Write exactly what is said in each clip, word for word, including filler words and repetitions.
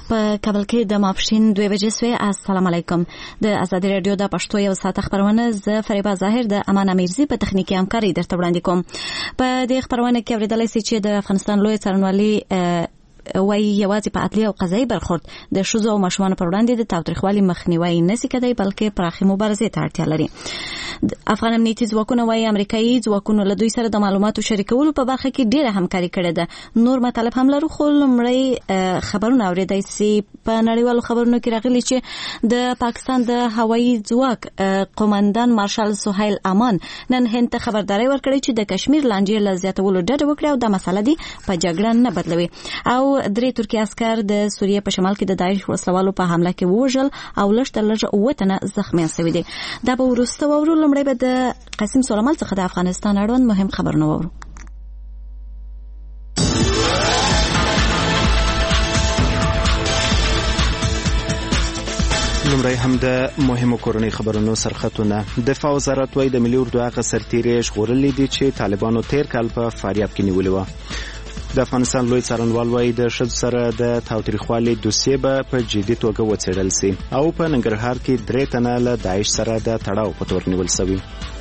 په کابل کې د ماپښین دوه بجې سوې. السلام علیکم. د ازادي رادیو د پښتو یو ساعت خبرونه ز فریبا ظاهر د امان امیرزی په تخنیکی همکاري درته وړاندې کوم. په دې خبرونه کې اوریدلای شئ چې د افغانستان لوی څارنوالي وایي یوازې په عدلي او قضایي برخورد د ښځو او ماشومانو پر وړاندې د تاوتریخوالي مخنیوی نشي کېدای، بلکې پراخې مبارزې ته اړتیا لري. افغان امنیتي ځواکونه وایي امریکایي ځواکونو له دوی سره د معلوماتو شریکولو په برخه کې ډېره همکاري کړې ده. نور مطالب هم لرو، خو لومړی خبرونه اورېدای شي. په نړیوالو خبرونو کې راغلي چې د پاکستان د هوایي ځواک قومندان مارشال سهیل امان نن هند ته خبرداري ورکړې چې د کشمیر لانجې له زیاتولو ډډه وکړي او دا مسله دې په جګړه نه بدلوي. او درې ترکي عسكر د سوریه په شمال کې د داعش وسلوالو په حمله کې وژل او لږ تر لږه اووه تنه زخمیان شوي دي. دا به وروسته واورو. لومړی به د قاسم سلیمان څخه د افغانستان اړوند مهم خبرونه واورو. لومړی هم د مهمو کورنۍ خبرونو سرخطونه. دفاع وزارت وايي د ملي اردو هغه سرتیري ژغورلي دي چې طالبانو تیر کال په فاریاب کې نیولې وه. د افغانستان لوی څارنوال وايي د ښځو سره د تاوتریخوالي دوسیه به په جدي توګه وڅېړل سي او په ننګرهار کې درې تنه له داعش سره د تړاو په تور نیول سوي.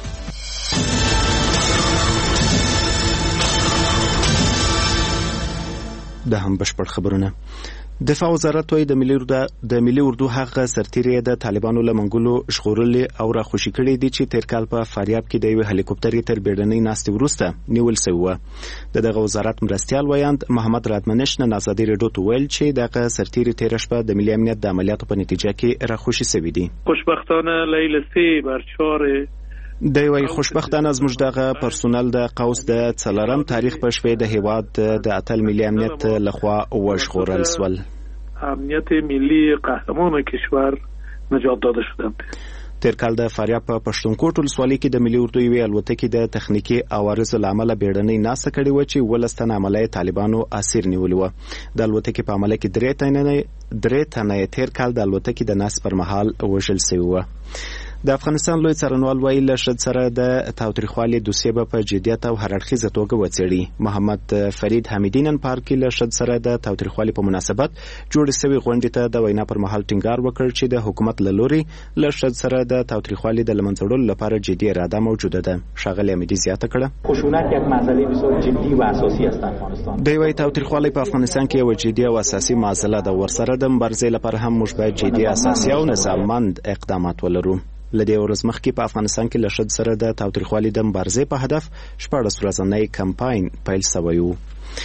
د هم بشپړ خبرونه. دفاع وزارت وايي د ملي اردو د ملي اردو هغه سرتیري د طالبانو له منګولو ژغورلي او راخوشي کړي دي چې تیر کال په فاریاب کې د یو هلیکوپټر تر بیړنۍ ناستې وروسته نیول شوی و. د دغه وزارت مرستیال وایاند محمد رادمنش نن آزادي رادیو ته ویل چې دغه سرتیري تیر شپه د ملي امنیت د عملیاتو په نتیجه کې راخوشي شوی دي. خوشبختانه لیل سه بر چهار د وی خوشبختانه زموږ دغه پرسونل د قوس د څلورم تاریخ په شپې د هیواد د اتل ملي امنیت لخوا وژغورل شول. امنیت ملی قهرمان کشور نجات داده شدند. تیر کال د فاریاب په پښتونخوا ولسوالۍ کې د ملي اردو یوې الوتکې د تخنیکی عوارضو له امله بیړنۍ ناسته کړې وه چې ولس تنه عملیه طالبانو اسیر نیولې وه. د الوتکې په عمله کې درې تنه درې تنه تیر کال د الوتکې د ناست پر مهال وژل شوي وه. د افغانستان لوی څارنوال وايي له ښځو سره د تاوتریخوالي دوسیه به په جدیت او هرړخیزه توګه وڅېړي. محمد فرید حمیدي نن پارک کې له ښځو سره د تاوتریخوالي په مناسبت جوړې شوې غونډې ته د وینا پر مهال ټینګار وکړ چې د حکومت له لوري له ښځو سره د تاوتریخوالي د له منځه وړلو لپاره جدي اراده موجوده ده. ښاغلي حمیدي زیاته کړه خشونت یک مسئله بسیار جدی و اساسی است در افغانستان. د وی تاوتریخوالي په افغانستان کې یو جدي او اساسي مسله ده. ورسره د مبارزې لپاره هم موږ باید جدي اساسي او نظاممند اقدامات ولرو. لدې ورځ مخکې په افغانستان کې له ښځو سره د تاوتریخوالي د مبارزې په هدف شپاړس ورځنی کمپاین پیل شوی و.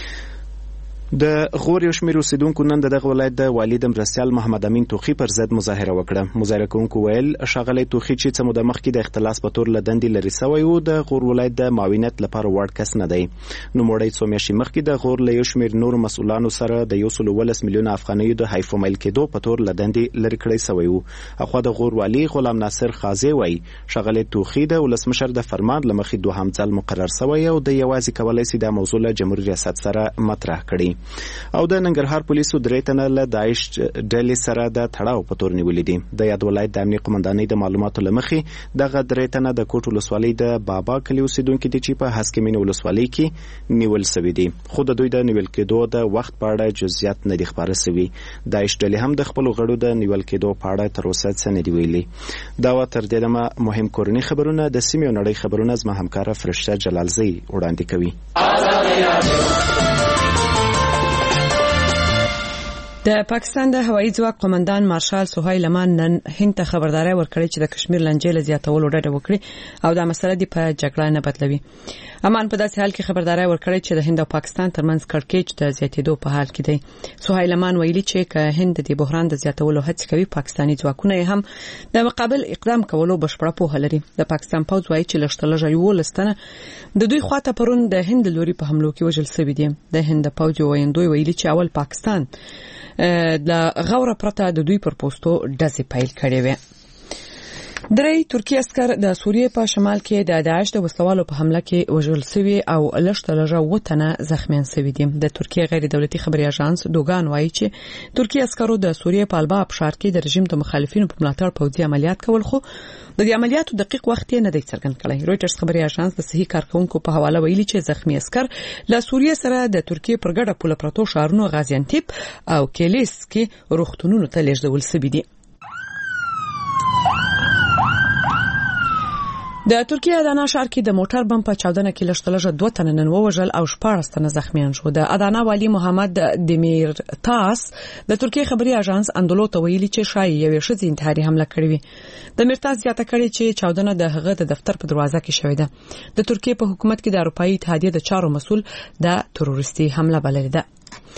د غور یو شمېر اوسیدونکو نن دغه ولایت د والي د مرستیال محمد امین توخي پر ضد مظاهره وکړه. مظاهره کوونکو ویل ښاغلی توخي چې څه موده مخکې د اختلاس په تور له دندې لرې سوی و د غور ولایت د معاونیت لپاره وړ کس نه دی. نوموړی څو میاشتې مخکې د غور له یو شمېر نورو مسؤلانو سره د یو سل اوولس میلیونه افغانیو د حیفومیل کېدو په تور له دندې لرې کړی سوی و. اخوا د غور والي غلام ناصر خازي وایي ښاغلی توخي د ولسمشر د فرمان له مخې دوهم ځل مقرر سوی او د یوازې کولی سي د موضوع له جمهوري ریاست سره مطرح کړي. او د ننګرهار پولیسو درې تنه له داعش ډلې سره د تړاو په تور نیولې دي. د یاد ولایت د امنیه قومندانۍ د معلوماتو له مخې دغه درې تنه د کوټ ولسوالۍ د بابا کلي اوسیدونکي دي چې په هسکمین ولسوالۍ کې نیول شوي دي، خو د دوی د نیول کېدو د وخت په اړه جزئیات نه دي خپاره شوي. داعش ډلې هم د خپلو غړو د نیول کېدو په اړه تر اوسه څه نه دي ویلي. دا و تر دې دمه مهم کورني خبرونه د سیمې او نړۍ خبرونه زما همکاره فرشته جلالزی وړاندې کوي. د پاکستان د هوایي ځواک قومندان مارشال سهیل امان نن هند ته خبرداري ورکړې چې د کشمیر لانجې له زیاتولو ډډه وکړي او دا مسله دی په جګړه نه بدلوي. امان په داسې حال کې خبرداري ورکړې چې د هند او پاکستان ترمنځ کړکېچ د زیاتېدو په حال کې دی. سهیل امان ویلي چې که هند د بحران د زیاتولو هڅه کوي، پاکستاني ځواکونه هم د مقابل اقدام کولو بشپړه پوهه لري. د پاکستان پوځ وایي چې لږ یولس تنه د دوی خواته پرون د هند لوري په حملو کې وژل شوي دي. د هند پوځ وایندوی ویلي چې اول پاکستان د غوړه پرته د دوی پر پوسټو ډزې پیل کړې وې. درې ترکیه عسكر د سوریې په شمال کې د داعش د وسلوالو په حمله کې وژل شوي او لږ تر لږه وتنه زخمیان شوي دي. د ترکیه غیر دولتي خبري اژانس دوګان وایي چې ترکیه عسکرو د سوریې په الباب ښار کې د رژیم د مخالفینو په ملاتړ پوځي عملیات کول، خو د دې عملیاتو دقیق وخت نه دی څرګند کړی. رويټرز خبري اژانس د صحي کارکونکو په حواله ویلي چې زخمی عسكر له سوریې سره د ترکیه پر ګډه پوله پروتو ښارونو غازیانتیپ او کلیس کې روغتونونو ته لیږدول شوي دي. د ترکیه ادانا ښار کې د موټر بم په چاودنه کې لږترلږه دوه تنه نن ووژل او شپږ تنه زخمیان شو. د ادانا والی محمد دیمیرتاس د ترکیه خبري اژانس اندولو ته ویلي چې شایي یو ښځې انتحاري حمله کړې وي. د میرتاس زیاته کړې چې چاودنه د هغه د دفتر په دروازه کې شوې ده. د ترکیه په حکومت کې د اروپאי اتحادیه د چارو مسؤل د تروریستي حمله بللې ده.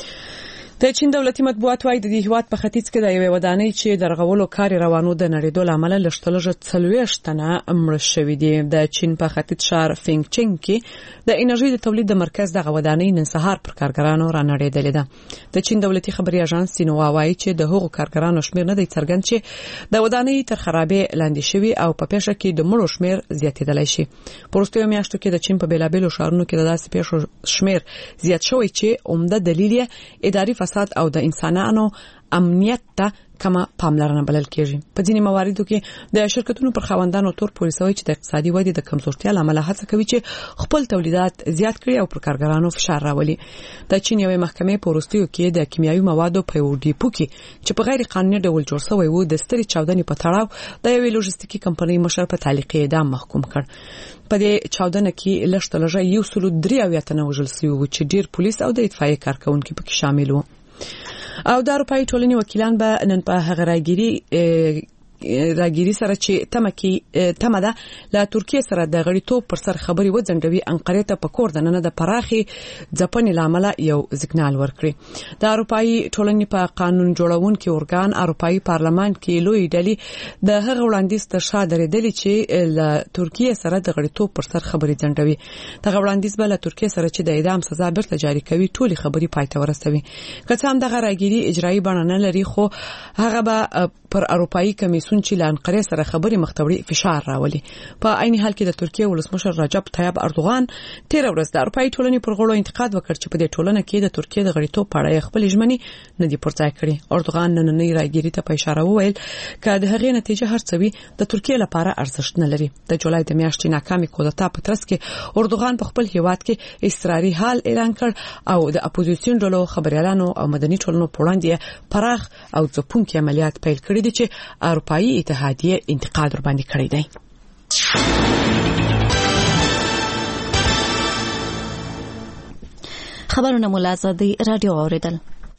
د چین دولتي مطبوعات وايي د دې هیواد په ختیځ کې د یوې ودانۍ چې د رغولو کار روانو د نړیدو لامل لښتلږه څلوېښت تنه مړ شوي دي. د چین په ختیځ ښار فینګ چینګ کې د انرژي د تولید د مرکز د غودانۍ نن سهار پر کارګرانو را نړیدلې ده. د چین دولتي خبري اژانس سینوا وايي چې د هغو کارګرانو شمیر نه دی څرګند چې د ودانۍ تر خرابې لاندې شوي او په پیښه کې د مړو شمیر زیاتېدلی شي. په وروستیو میاشتو کې د چین په بیلابیلو ښارونو کې د داسې پیښو شمیر زیات شوی چې عمده دلیل یې اداري فساد او د انسانانو امنیت ته کما پاملرنه بلل کېږي. په ځینې مواردو کې د شرکتونو پر خاوندانو تور پولیسوي چې د اقتصادي ودې د کمزورتیا لامل هڅه کوي چې خپل تولیدات زیات کړي او پر کارګرانو فشار راولي. د چین یوې محکمې په وروستیو کې د کیمیاوي موادو په یو ډیپو کې چې په غیر قانوني ډول جوړ شوی و د ستري چاودنې په تړاو د یوې لوجستیکي کمپنۍ مشر په تعلیقي اعدام محکوم کړ. په دې چاودنه کې لږترلږه یو سل درې اویا تنه وژل شوي و چې ډیر پولیس او د اطفائیې کارکونکو پکې شامل وو. او د اروپאי ټولنې وکیلان به نن په هغه راګيري راګيري سره چې تمکي تمده له ترکیه سره د غړیتوب پر سر خبري وځنډوي انقره ته پکور د نن د پراخي ځپنې لامل یو سیګنال ورکړي. د اروپאי ټولنې په قانون جوړونکو ارګان اروپאי پارلمان کې لوی ډلې د هغه وړاندیز ته شاده درېدلې چې له ترکیه سره د غړیتوب پر سر خبري ځنډوي. د وړاندیز به له ترکیه سره چې د اعدام سزا برته جاری کوي ټولي خبري پاتې ورسوي. که څه هم د راګيري اجرایی بڼه نه لري خو هغه به پر اروپאי کمیسون چې لانقره سره خبري مختوړي فشار راولي. په عین حال کې د ترکیه ولسمشر رجب طیب اردوغان تیر ورځ د اروپאי ټولنې پر غړو انتقاد وکړ چې په دې ټولنه کې د ترکیه د غړیتوب په اړه خپل ژمنې نه دي پرځای کړې. اردوغان نن نه راګيري ته په اشاره وویل چې د هغې نتیجه هر څه وي د ترکیه لپاره ارزښت نه لري. د جولای د میاشتې ناکامي کودتا په ترڅ کې اردوغان په خپل هیواد کې اضطراري حال اعلان کړ او د اپوزیسیون ډلو خبريالانو او مدني ټولنو په وړاندې پراخ او ځپونکي عملیات پیل کړي دي چې اروپאי اتحادیه انتقاد ور باندې کړی دی. خبرونه ملازمي رادیو اوریدل.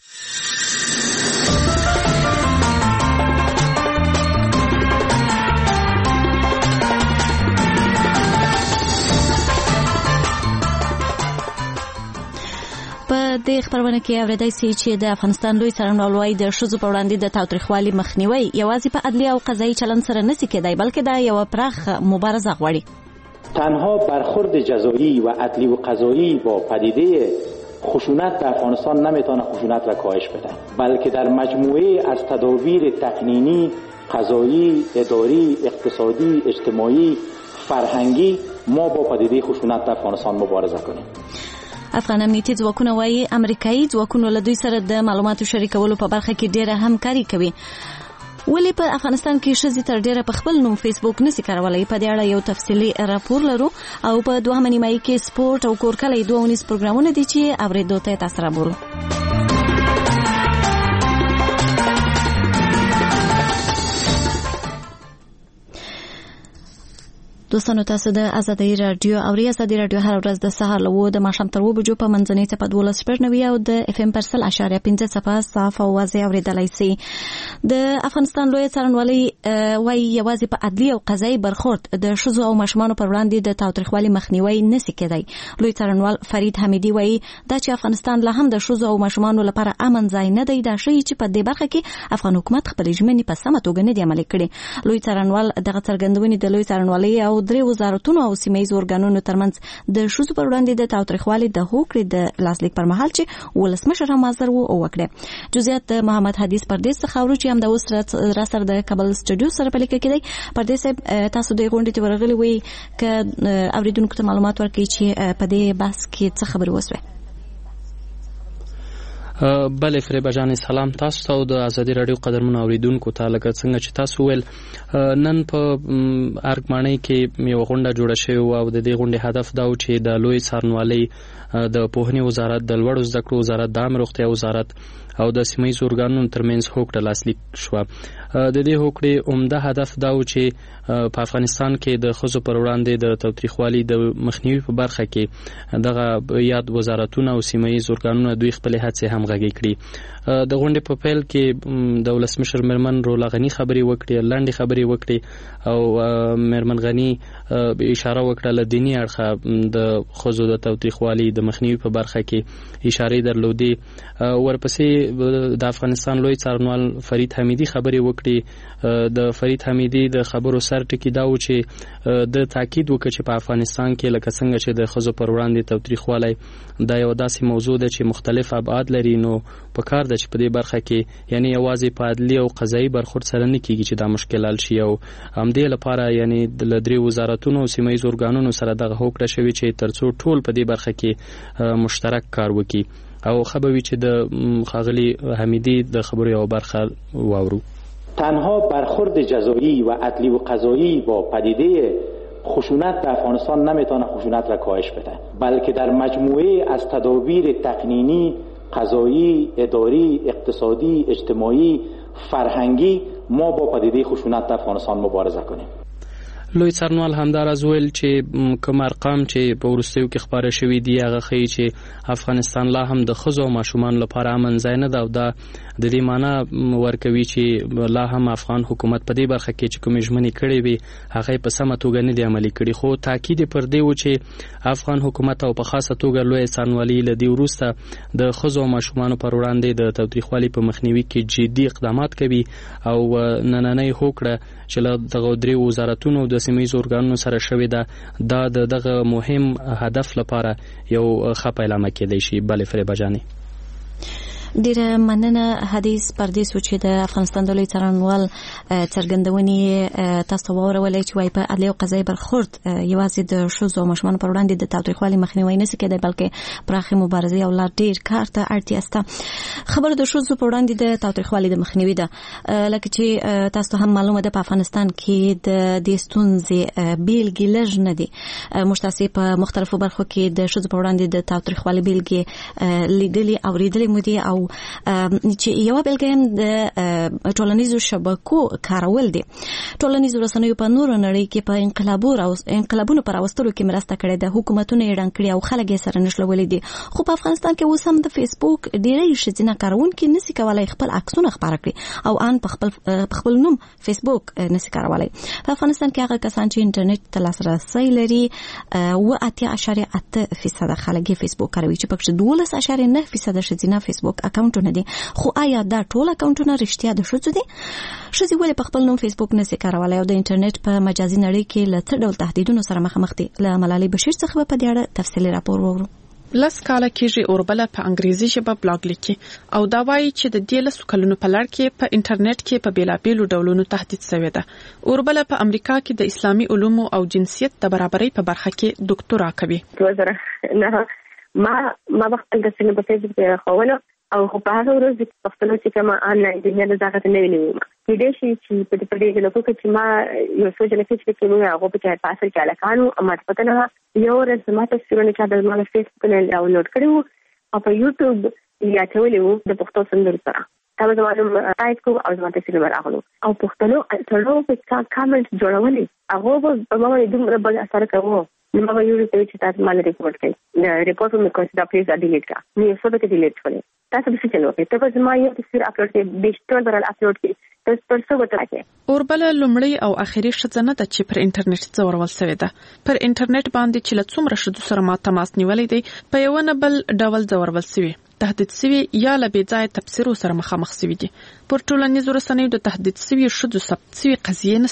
په دې خبرونه کې اوریدای شي چې د افغانستان لوی څارنوال وايي د شذو په وړاندې د تاوتریخوالي مخنیوي یوازې په عدلیه او قضایي چلند سره نشي کېدای بلکې دا یو پراخ مبارزه غواړي. تنها برخورد جزایی و عدلی و قضایی با پدیده خشونت در افغانستان نمیتونه خشونت را کاهش بده، بلکه در مجموعه از تدابیر تقنینی، قضایی، اداری، اقتصادی، اجتماعی، فرهنگی ما با پدیده خشونت در افغانستان مبارزه کنیم. افغان امنیتي ځواکونه وايي امریکایي ځواکونه له دوی سره د معلوماتو شریکولو په برخه کې ډېره همکاري کوي. ولې په افغانستان کې ښځې تر ډېره په خپل نوم فیسبوک نشي کارولای؟ په دې اړه یو تفصیلي راپور لرو او په دوهمه نیمایي کې سپورت او کورکلي دوه ونیز پروګرامونه دي چې اوریدو ته تاسو راوړو. دوستانو تاسو د آزادۍ رادیو او آزادۍ رادیو هر ورځ د سهار له د ماښام تر اوه بجو په منځنۍ څپه دولس شپږ نوي او د اف ام پر سل اشاریه پنځه څپه صاف او واضح اوریدلای شي. د افغانستان لوی څارنوالي وايي یوازې په عدلي او قضایي برخورد د ښځو او ماشومانو پر وړاندې د تاوتریخوالي مخنیوي نشي کېدای. لوی څارنوال فرید حمیدي وايي دا چې افغانستان له هم د ښځو او ماشومانو لپاره امن ځای نه دی دا شی چې په دې برخه کې افغان حکومت خپل ژمنې په سمه توګه نه دی عملي کړي. لوی څارنوال دغه څرګندونې د لوی څارنوالي او درې وزارتونو او سیمه‌ییز ارګانونو ترمنځ د ښځو پر وړاندې د تاوتریخوالي د هوکړې د لاسلیک پر مهال چې ولسمشر هم حاضر و او وکړه. جزئیات د محمد حدیث پردیس څخه ورو چې هم د اوس را سره د کابل سټوډیو سره په لیکه کې دی. پردیس تاسو د غونډې ته ورغلي وي ک اوریدونکو ته معلومات ورکړي چې په دې بحث کې څه خبرې وسوې؟ بله فریبه جان، سلام تاسو ته او د ازادي رادیو قدرمنو اوریدونکو ته. لکه څنګه چې تاسو ویل، نن په ارګمانۍ کې یو غونډه جوړه شوې او د دې غونډې هدف دا و چې د لوی څارنوالۍ د پوهنې وزارت، د لوړو زده کړو وزارت، د عامه روغتیا وزارت او د سیمه ییزو ارګانونو ترمنځ هوکړه لاسلیک شوه. د دې هوکړې عمده هدف دا و چې په افغانستان کې د ښځو پر وړاندې د تاوتریخوالي د مخنیوي په برخه کې دغه یاد وزارتونه او سیمه ییز ارګانونه دوی خپلې هڅې همغږي کړي. د غونډې په پیل کې د ولسمشر میرمن رولا غني خبرې وکړې، لنډې خبرې وکړې او میرمن غني اشاره وکړه له دیني اړخه د ښځو د تاوتریخوالي د مخنیوي په برخه کې اشارې درلودې. ورپسې د افغانستان لوی څارنوال فرید حمیدي خبرې وکړې. د فرید حمیدي د خبرو سر ټکی دا و چې د تاکید وکړ چې په افغانستان کې لکه څنګه چې د ښځو پر وړاندې تاوتریخوالی دا یو داسې موضوع ده چې مختلف ابعاد لري، نو په کار ده چې په دې برخه کې یعنی یوازې په عدلي او قضایي برخورد سره نه کیږي چې دا مشکل حل شي. او همدې لپاره یعنی د درې وزارتونو او سیمه ییزو ارګانونو سره دغه هوکړه شوې چې ترڅو ټول په دې برخه کې مشترک کار وکړي. او خبروي چې د خاغلی حمیدی د خبرو یو برخه واورو. تنها برخورد جزایی و عدلی و قضایی با پدیده خشونت در افغانستان نمیتونه خشونت را کاهش بده، بلکه در مجموعه از تدابیر تقنینی، قضایی، اداری، اقتصادی، اجتماعی، فرهنگی ما با پدیده خشونت در افغانستان مبارزه کنیم. لوی څارنوال همداراز ویل چې کوم ارقام چې په وروستیو کې خبره شوي دي هغه ښیي چې افغانستان لا هم د ښځو او ماشومانو لپاره امن ځای نه ده، او دا د دې معنی ورکوي چې لا هم افغان حکومت په دې برخه کې چې کومې ژمنې کړې وي هغه په سمه توګه نه دي عملي کړي. خو تاکید پر دې و چې افغان حکومت او په خاصه توګه لوی څارنوالي له دې وروسته د ښځو او ماشومانو پر وړاندې د تاوتریخوالي په مخنیوي کې جدي اقدامات کوي. او نننۍ هوکړه چې له دغه درې وزارتونو د سیمه ییزو ارګانونو سره شوې ده دا د دغه مهم هدف لپاره یو ښه پیلامه کېدای شي. بله فریبه جانې، ډیره مننه. حدیث پردیس چې د افغانستان د لوی څارنوال څرګندونې تاسو واورولې چې وايي په عدلي او قضایي برخورد یوازې د ښځو او ماشومانو پر وړاندې د تاوتریخوالي مخنیوي نه کېدای بلکې پراخه مبارزې او لا ډیر کار ته اړتیا شته. خبره د ښځو پر وړاندې د تاوتریخوالي د مخنیوي ده. لکه چې تاسو هم معلومه ده په افغانستان کې د دې ستونزې بیلګې لږ نه دي. مشتاسي په مختلفو برخو کې د ښځو پر وړاندې د تاوتریخوالي بیلګې لیدلې او ریدلې مو دي، او چې یو بلګې هم د ټولنیزو شبکو کارول دي. ټولنیزو رسنیو په نورو نړۍ کې په انقلابونو او انقلابونو پر راوستلو کې مرسته کړې ده، حکومتونه یې ړنګ کړي او خلک یې سره نښلولي دي. خو په افغانستان کې اوس هم د فیسبوک ډېری ښځینه کاروونکي نشي کولای خپل عکسونه خپاره کړي او ان په خپل په خپل نوم فیسبوک نشي کارولای. په افغانستان کې هغه کسان چې انټرنیټ ته لاسرسی لري و اتیا اشاریه اته فیصد خلک فیسبوک کاروي، چې پکې دولس اشاریه نه فیصد ښځینه فیسبوک اکاونټونه دي. خو آیا دا ټول اکاونټونه رښتیا د ښځو دي؟ ښځې ولې په خپل نوم فیسبوک نشي کارولای او د انټرنیټ په مجازي نړۍ کې له څه ډول تهدیدونو سره مخامخ دي؟ له ملالۍ بشیر څخه په دې اړه تفصیلي راپور وورو. لس کاله کېږي اوربله په انګریزي ژبه بلاګ لیکي او دا وایي چې د دې لسو کلونو په لړ کې په انټرنیټ کې په بیلابیلو ډولونو تهدید شوی ده. اوربله په امریکا کې د اسلامي علومو او جنسیت د برابرۍ په برخه کې ډاکټورا کوي. ما ما وخت د سینې په فیسبوک کې خوله او په هغه ورځ د پښتنو چې کوم آنلاین دنیا د ځای ته نه ویلم چې دې شي چې په دې په دې لکه چې ما یو څه چې چې کې موږ هغه په چا پاسه کې علاقانو امر پته نه یو ورځ ما ته څنګه چې د ما فیسبوک نه ډاونلوډ کړو او په یوټیوب یا چولې د پښتو سندرو سره دا زموږ ټایپ کو او زموږ ته سره راغلو او پښتنو ټولو په کامنټ جوړولې هغه په ما باندې دومره بل اثر کوي. نو ما یو څه چې تاسو مال ریپورت کړئ دا ریپورت مې کوم دا پلیز ډیلیټ کا نو یو څه به ډیلیټ کړئ تاسو به څه چلو کې ته به ما یو څه اپلوډ کړئ ډیجیټل برل اپلوډ کړئ تاسو پر څه وتاکه. اوربله لومړی او اخیری شځنه د چې پر انټرنیټ څورول شوی ده. پر انټرنیټ باندې چې له څومره شذو سره ما تماس نیولې دي په یو نه بل ډول څورول شوی تهدید شوی یا له بې ځای تفسیرو سره مخامخ شوی دي. پر ټولنیزو رسنیو د تهدید شوی شذو ثبت شوی قضیه نشته.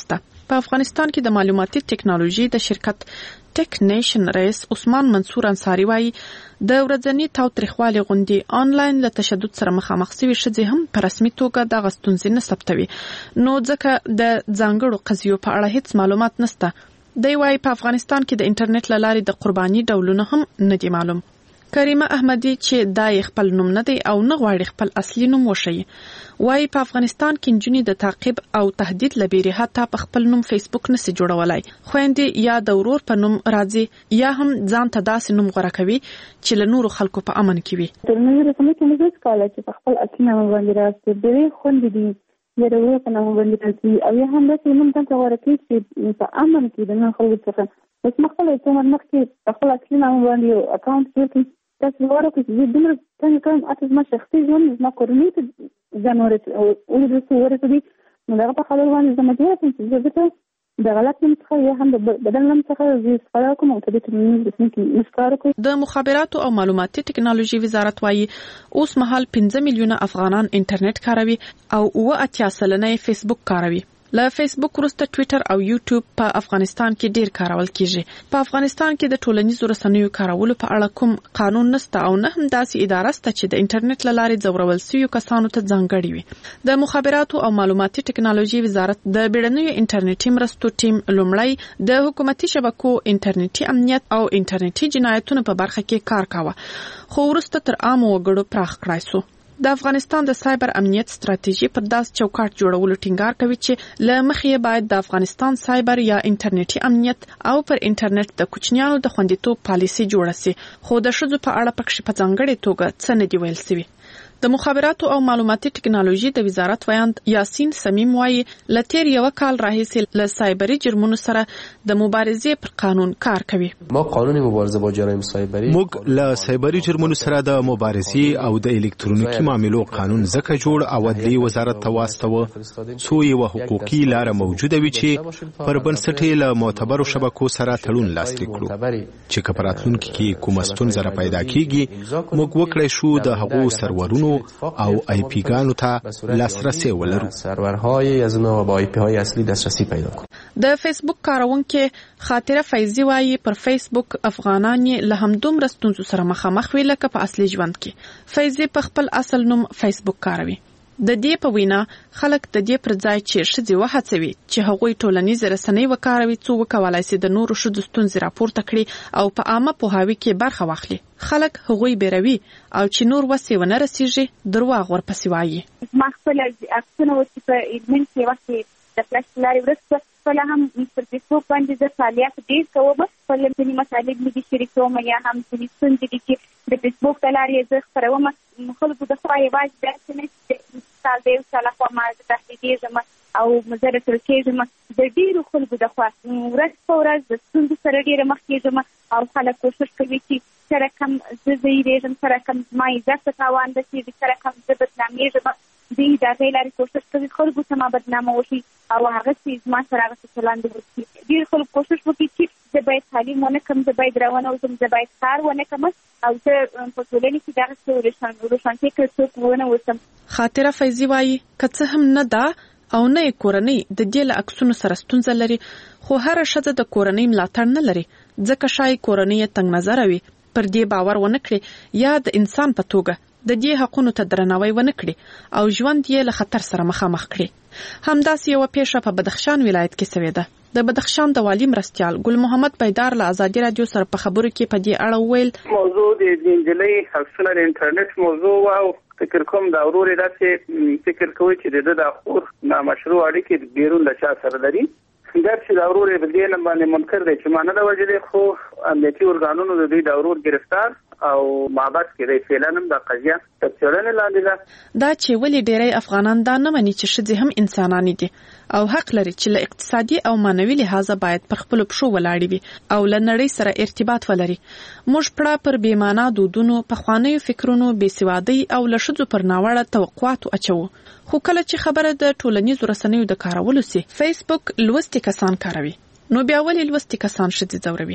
په افغانستان کې د معلوماتي ټکنالوژي د شرکت ټیک نیشن رئیس عثمان منصور انصاری وایي د ورځنی تاوتریخوالي غونډې آنلاین له تشدد سره مخامخ شوي ښځې هم په رسمي توګه دغه ستونزې نه ثبتوي، نو ځکه د ځانګړو قضیو په اړه هیڅ معلومات نشته. دی وایي په افغانستان کې د انټرنیټ له لارې د قرباني ډولونه هم نه دي معلوم. کریمه احمدی چې دای خپل نوم نه دی او نه غواړي خپل اصلي نوم وښیي، وایي په افغانستان کې نجونې د تعقیب او تهدید لبیري حتی په خپل نوم فیسبوک نسي جوړولای. خويندې یا د ورور په نوم راځي یا هم ځان ته داسې نوم غوړه کوي چې له نورو خلکو په امن کې وي. د نوې رسمي کې موږ کاله چې په خپل اصلي نوم باندې راځي، ډېرې خوندې دي یا د ورور په نوم باندې راځي او یا هم داسې نوم ځان ته غوړه کوي چې په امن کې د نورو خلکو څخه. بس مخکې له څومره مخکې په خپل اصلي نوم باندې یو اکاونټ جوړ کړي، تاسو غواړئ چې زه دومره څنګه کوم اته زما شخصي ژوند زما کورنۍ ته ځان ورسوي ورسوي نو دغه په خبرو باندې زه مجبوره شم چې زه ته د غلط نوم څخه یا هم د بدل نوم څخه زه استفاده کوم او ته د نوم رسمي کې نسکاره کوم. د مخابراتو او معلوماتي ټکنالوژي وزارت وایي اوس مهال پنځه میلیونه افغانان انټرنیټ کاروي او اوه اتیا سلنه یې فیسبوک کاروي. له فیسبوک وروسته ټویټر او یوټیوب په افغانستان کې ډیر کارول کیږي. په افغانستان کې د ټولنیزو رسنیو کارولو په اړه کوم قانون نشته او نه هم داسې اداره شته چې د انټرنیټ له لارې ځورول شویو کسانو ته ځانګړي وي. د مخابراتو او معلوماتي ټکنالوژي وزارت د بیړنیو انټرنیټي مرستو ټیم لومړی د حکومتي شبکو انټرنیټي امنیت او انټرنیټي جنایتونو په برخه کې کار کاوه، خو وروسته تر عامو وګړو پراخ کړای شو. د افغانستان د سایبر امنیت ستراتیژي پر داس چوکاټ جوړولو ټینګار کوي چې له مخې باید د افغانستان سایبر یا انټرنیټي امنیت او پر انټرنیټ د کوچنیانو د خوندیتوب پالیسي جوړه شي، خو د ښځو په اړه پکې په ځانګړې توګه څه نه دی ویل شوی. د مخابراتو او معلوماتي ټکنالوژي د وزارت ویاند یاسین سمیم وایي له تیر یو کال راهیسې له سایبري جرمونو سره د مبارزې پر قانون کار کوي. ما قانون مبارزه با جرایم سایبری موږ له سایبري جرمونو سره د مبارزې او د الکترونیکي معاملو قانون ځکه جوړ او عدلي وزارت ته واستوه څو یو حقوقي لار موجوده وي چې پر بنسټ له معتبرو شبکو سره تړون لاسلیک کړو چې که په راتلونکي کې کومه ستونزه را پیدا کیږي موږ وکړای شو د هغو سرورونو او آی پی ګانو ته لاسرسي ولرو. سرورهای از اونها با آی پی های اصلی دسترسی پیدا کړو. د فیسبوک کارونکو خاطره فیضی وایي پر فیسبوک افغانان له همدومره ستونزو سره مخامخ وي لکه په اصلي ژوند کې. فیضی په خپل اصل نوم فیسبوک کاروي. د دې په وینا خلک د دې پر ځای چې ښځې وهڅوي چې هغوی ټولنیزې رسنۍ وکاروي څو وکولای شي د نورو ښځو ستونزې راپورته کړي او په عامه پوهاوي کې برخه واخلي. خلک هغوی بیروي او چې نور وسې ونه رسیږي درواغ ورپسې وایي. ما خپل عکسونه چې په ایډمن کې وخت د فلاش لارې ورسته خپل هم پر فیسبوک باندې د فعالیت ډېر کوم، خپل ځینې مطالب مې شریکوم یا هم ځینې ستونزې دي چې د فیسبوک له لارې زه خپروم. خلکو د خوا یوازې داسې نه چې مثال د یو چا لخوا ما زه تهدیدېږم او زه رسول کېږم، د ډېرو خلکو د خوا ورځ په ورځ د ستونزو سره ډېره مخ کېږم او خلک کوښښ کوي چې سره کم زه ځایېږم، سره کم زما عزت ته تاوان رسېږي، سره کم زه بدنامېږم. دوی د هغې لارې کوښښ کوي خلکو ته ما بدنامه وشي او هغسې زما سره هغسې چلند وکړي. ډېر خلک کوښښ وکړي چې زه باید تعلیم ونه کړم، زه باید روانه اوسم، زه باید کار ونه کړم او زه په ټولنې کې دغسې روښانفکره څوک ونه اوسم. خاطره فیضي وایي که څه هم نه ده او نه یې کورنۍ د دې له عکسونو سره ستونزه لري، خو هره ښځه د کورنۍ ملاتړ نه لري ځکه شاید کورنۍ یې تنګ نظره وي، پر دې باور ونه کړي یا د انسان په توګه د دې حقونو ته درناوی ونه کړي او ژوند یې له خطر سره مخامخ کړي. همداسې یوه پیښه په بدخشان ولایت کې شوې ده. د بدخشان د والي مرستیال ګل محمد بیدار له ازادي رادیو سره په خبرو کې په دې اړه وویل موضوع د انجلۍ عکسونه د انټرنیټ موضوع او فکر کوم دا ورور داسې فکر کوي چې د خور نامشروع اړیکې بیرون له چا سره لري. څنګه چې دا ورور په دې نه باندې منکر دی چې مانه د وجې خو امنیتي ارګانونو د دې د ورور گرفتار او مابعد کې د فعلانم د قضیه تفصیلونه لاندې ده. دا چې ولې ډېری افغانان دا نه مني چې ښځې هم انسانان دي او حق لري چې له اقتصادي او معنوي لحاظه باید پر خپل پښو ولاړ وي او له نړۍ سره ارتباط ولري. موږ پړه پر بیمانه دودونو، پخوانیو فکرونو، بېسوادۍ او له ښځو پر ناوړه توقعاتو اچوو. خو کله چې خبره د ټولنیزو رسنیو د کارولو سي، فیسبوک لوستي کسان کاروي، نو بیا ولې لوستي کسان ښځې ځوروي؟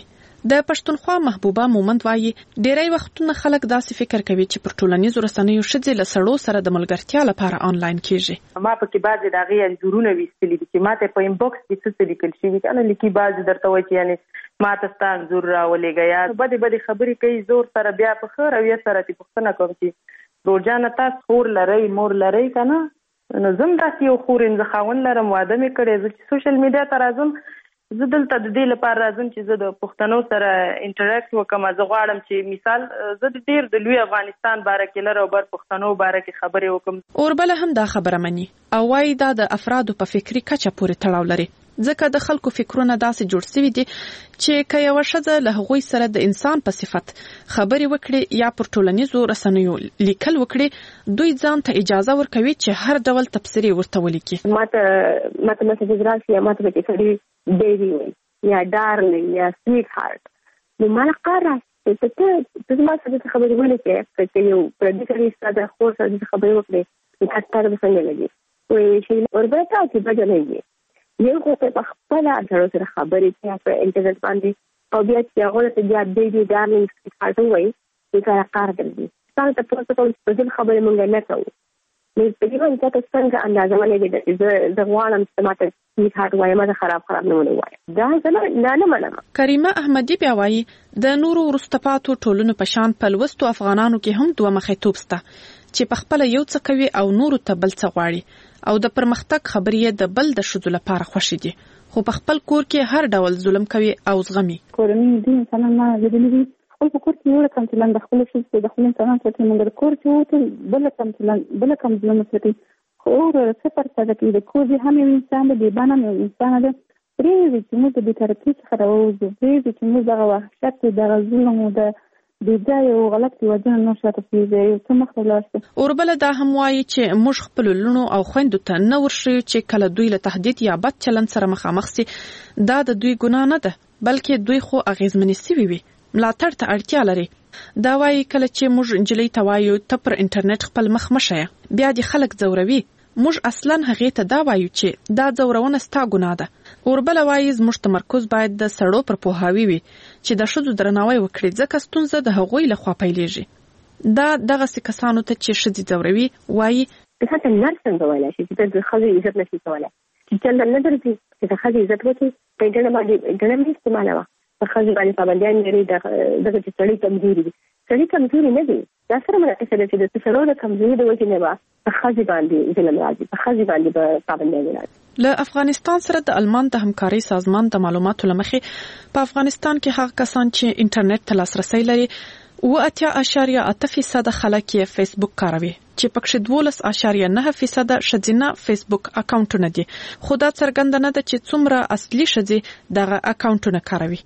د پښتونخوا محبوبه مومند وایي ډیری وختونه خلک داسې فکر کوي چې پر ټولنیزو رسنیو ښځې له سړو سره د ملګرتیا لپاره آنلاین کیږي. ما پکې بعضې د هغې انځورونه ویستلي دي چې ماته په انبوکس کې څه څه لیکل شوي که نه لیکي بعضې درته وایي چې یعنې ماته ستا انځور راولېږه یا بدې بدې خبرې کوي زور سره. بیا په ښه رویه سره چې پوښتنه کوم چې روجانه تاسو خور لرئ مور لرئ که نه نو زه هم داسې یو خور یم زه خاوند لرم واده مې کړی زه چې سوشل میډیا ته راځم زه دلته د دې لپاره راځم چې زه د پښتنو سره انټریکټ وکړم. زه غواړم چې مثال زه ډېر د لوی افغانستان باره کې لر او بر پښتنو باره کې خبرې وکړم. اوربله هم دا خبره مني او وایي دا د افرادو په فکري کچه پورې تړاو لري ځکه د خلکو فکرونه داسې جوړ شوي دي چې که یوه ښځه له هغوی سره د انسان په صفت خبرې وکړي یا پر ټولنیزو رسنیو لیکل وکړي دوی ځان ته اجازه ورکوي چې هر ډول تبصرې ورته ولیکي. ماته ماته مسیج راشي یا ماته پکې سړي بیبي وایي یا ډارلینګ یا سویټ هارټ نو ماله قار راشي ته ته زما سره د خبرې ولیکې که یو پردي سړي ستا د خور سره د خبرې وکړې نو تا ته به څنګه لګي وایي چې اوربله تا چې بده نه وي یو خو په خپله سره سره خبرې کوي په انټرنیټ باندې او بیا چې هغه ته بیا بیبي ډارلینګ سویټ هارټ وایي نو سره کار درځي. ستاسو ته پوسټ کوم چې په دې خبرې مونږ نه کوو نو په دې باندې تاسو څنګه اندازه ولګئ چې زه زه غواړم چې ماته سویټ هارټ وایي ما خراب خراب نه وایي دا څه نه نه منم. کریمه احمدی بیا وایي د نورو وروسته پاتو ټولنو په شان په لوستو افغانانو کې هم دوه مخیتوب شته چې په خپل یو څه کوي او نورو ته بل څه غواړي او د پرمختګ خبرې د بل د شذو لپاره خوشي دي خو په خپل کور کې هر ډول ظلم کوي او زغمي. کورنۍ دي انسانانو لیدلې دي خپل په کور کې یو رقم چلن د خپل شذو د خپل انسانانو سره موږ کور کې وته بل رقم چلن بل رقم ظلم کوي خو څه پرځه کې د کور دي هم انسان دی باندې انسان دی پرې چې موږ د ترکیب څخه راوځو پرې چې موږ دغه وحشت د ظلم او د دا یو غلط وجه نه شاته پیږي یو څه مخالفه. اوربله دا هم وایي چې موږ خپل لونو او خويندو ته نه ورشي چې کله دوی له تهدید یا بد چلند سره مخامخ سي دا د دوی ګناه نه ده بلکې دوی خو اغیزمنې سوي وي ملاتړ ته اړتیا لري. دا وایي کله چې موږ انجلۍ ته وایو ته پر انټرنیټ خپل مخ مشه بیا دي خلک زوروي موږ اصلا هغه ته دا وایو چې دا زورونه ستا ګناه ده. اوربله وایي زموږ تمرکز باید د سړو پر پوهاوی وي چې د ښځو درناوی وکړي ځکه ستونزه د هغوی لخوا پیلېږي. دا دغسې کسانو ته چې ښځې ځوروي وایي حتی نر څنګه ویلی شي چې د ښځې عزت نشي کولی چې چندر نه درځي چې د ښځې عزت وکړي په انټرنټ باندې انټرنټ مې استعمالوه په ښځې باندې پابندیان لري دغه چې سړي کمزوري دي سړي کمزوري نه دي دا سره مناسبه ده چې د سړو د کمزوري د وجې نه به په ښځې باندې ظلم راځي په ښځې باندې به پابندیان راځي. له افغانستان سره د آلمان د همکارۍ سازمان د معلوماتو لمخې په افغانستان کې هغه کسان چې انټرنیټ ته لاسرسی لري اوه اتیا اعشاریه اته فیصد خلک یې فیسبوک کاروي چې پکې دولس اعشاریه نه فیصد ښځینه فیسبوک اکاونټونه دي خو دا څرګنده نه ده چې څومره اصلي ښځې دغه اکاونټونه کاروي.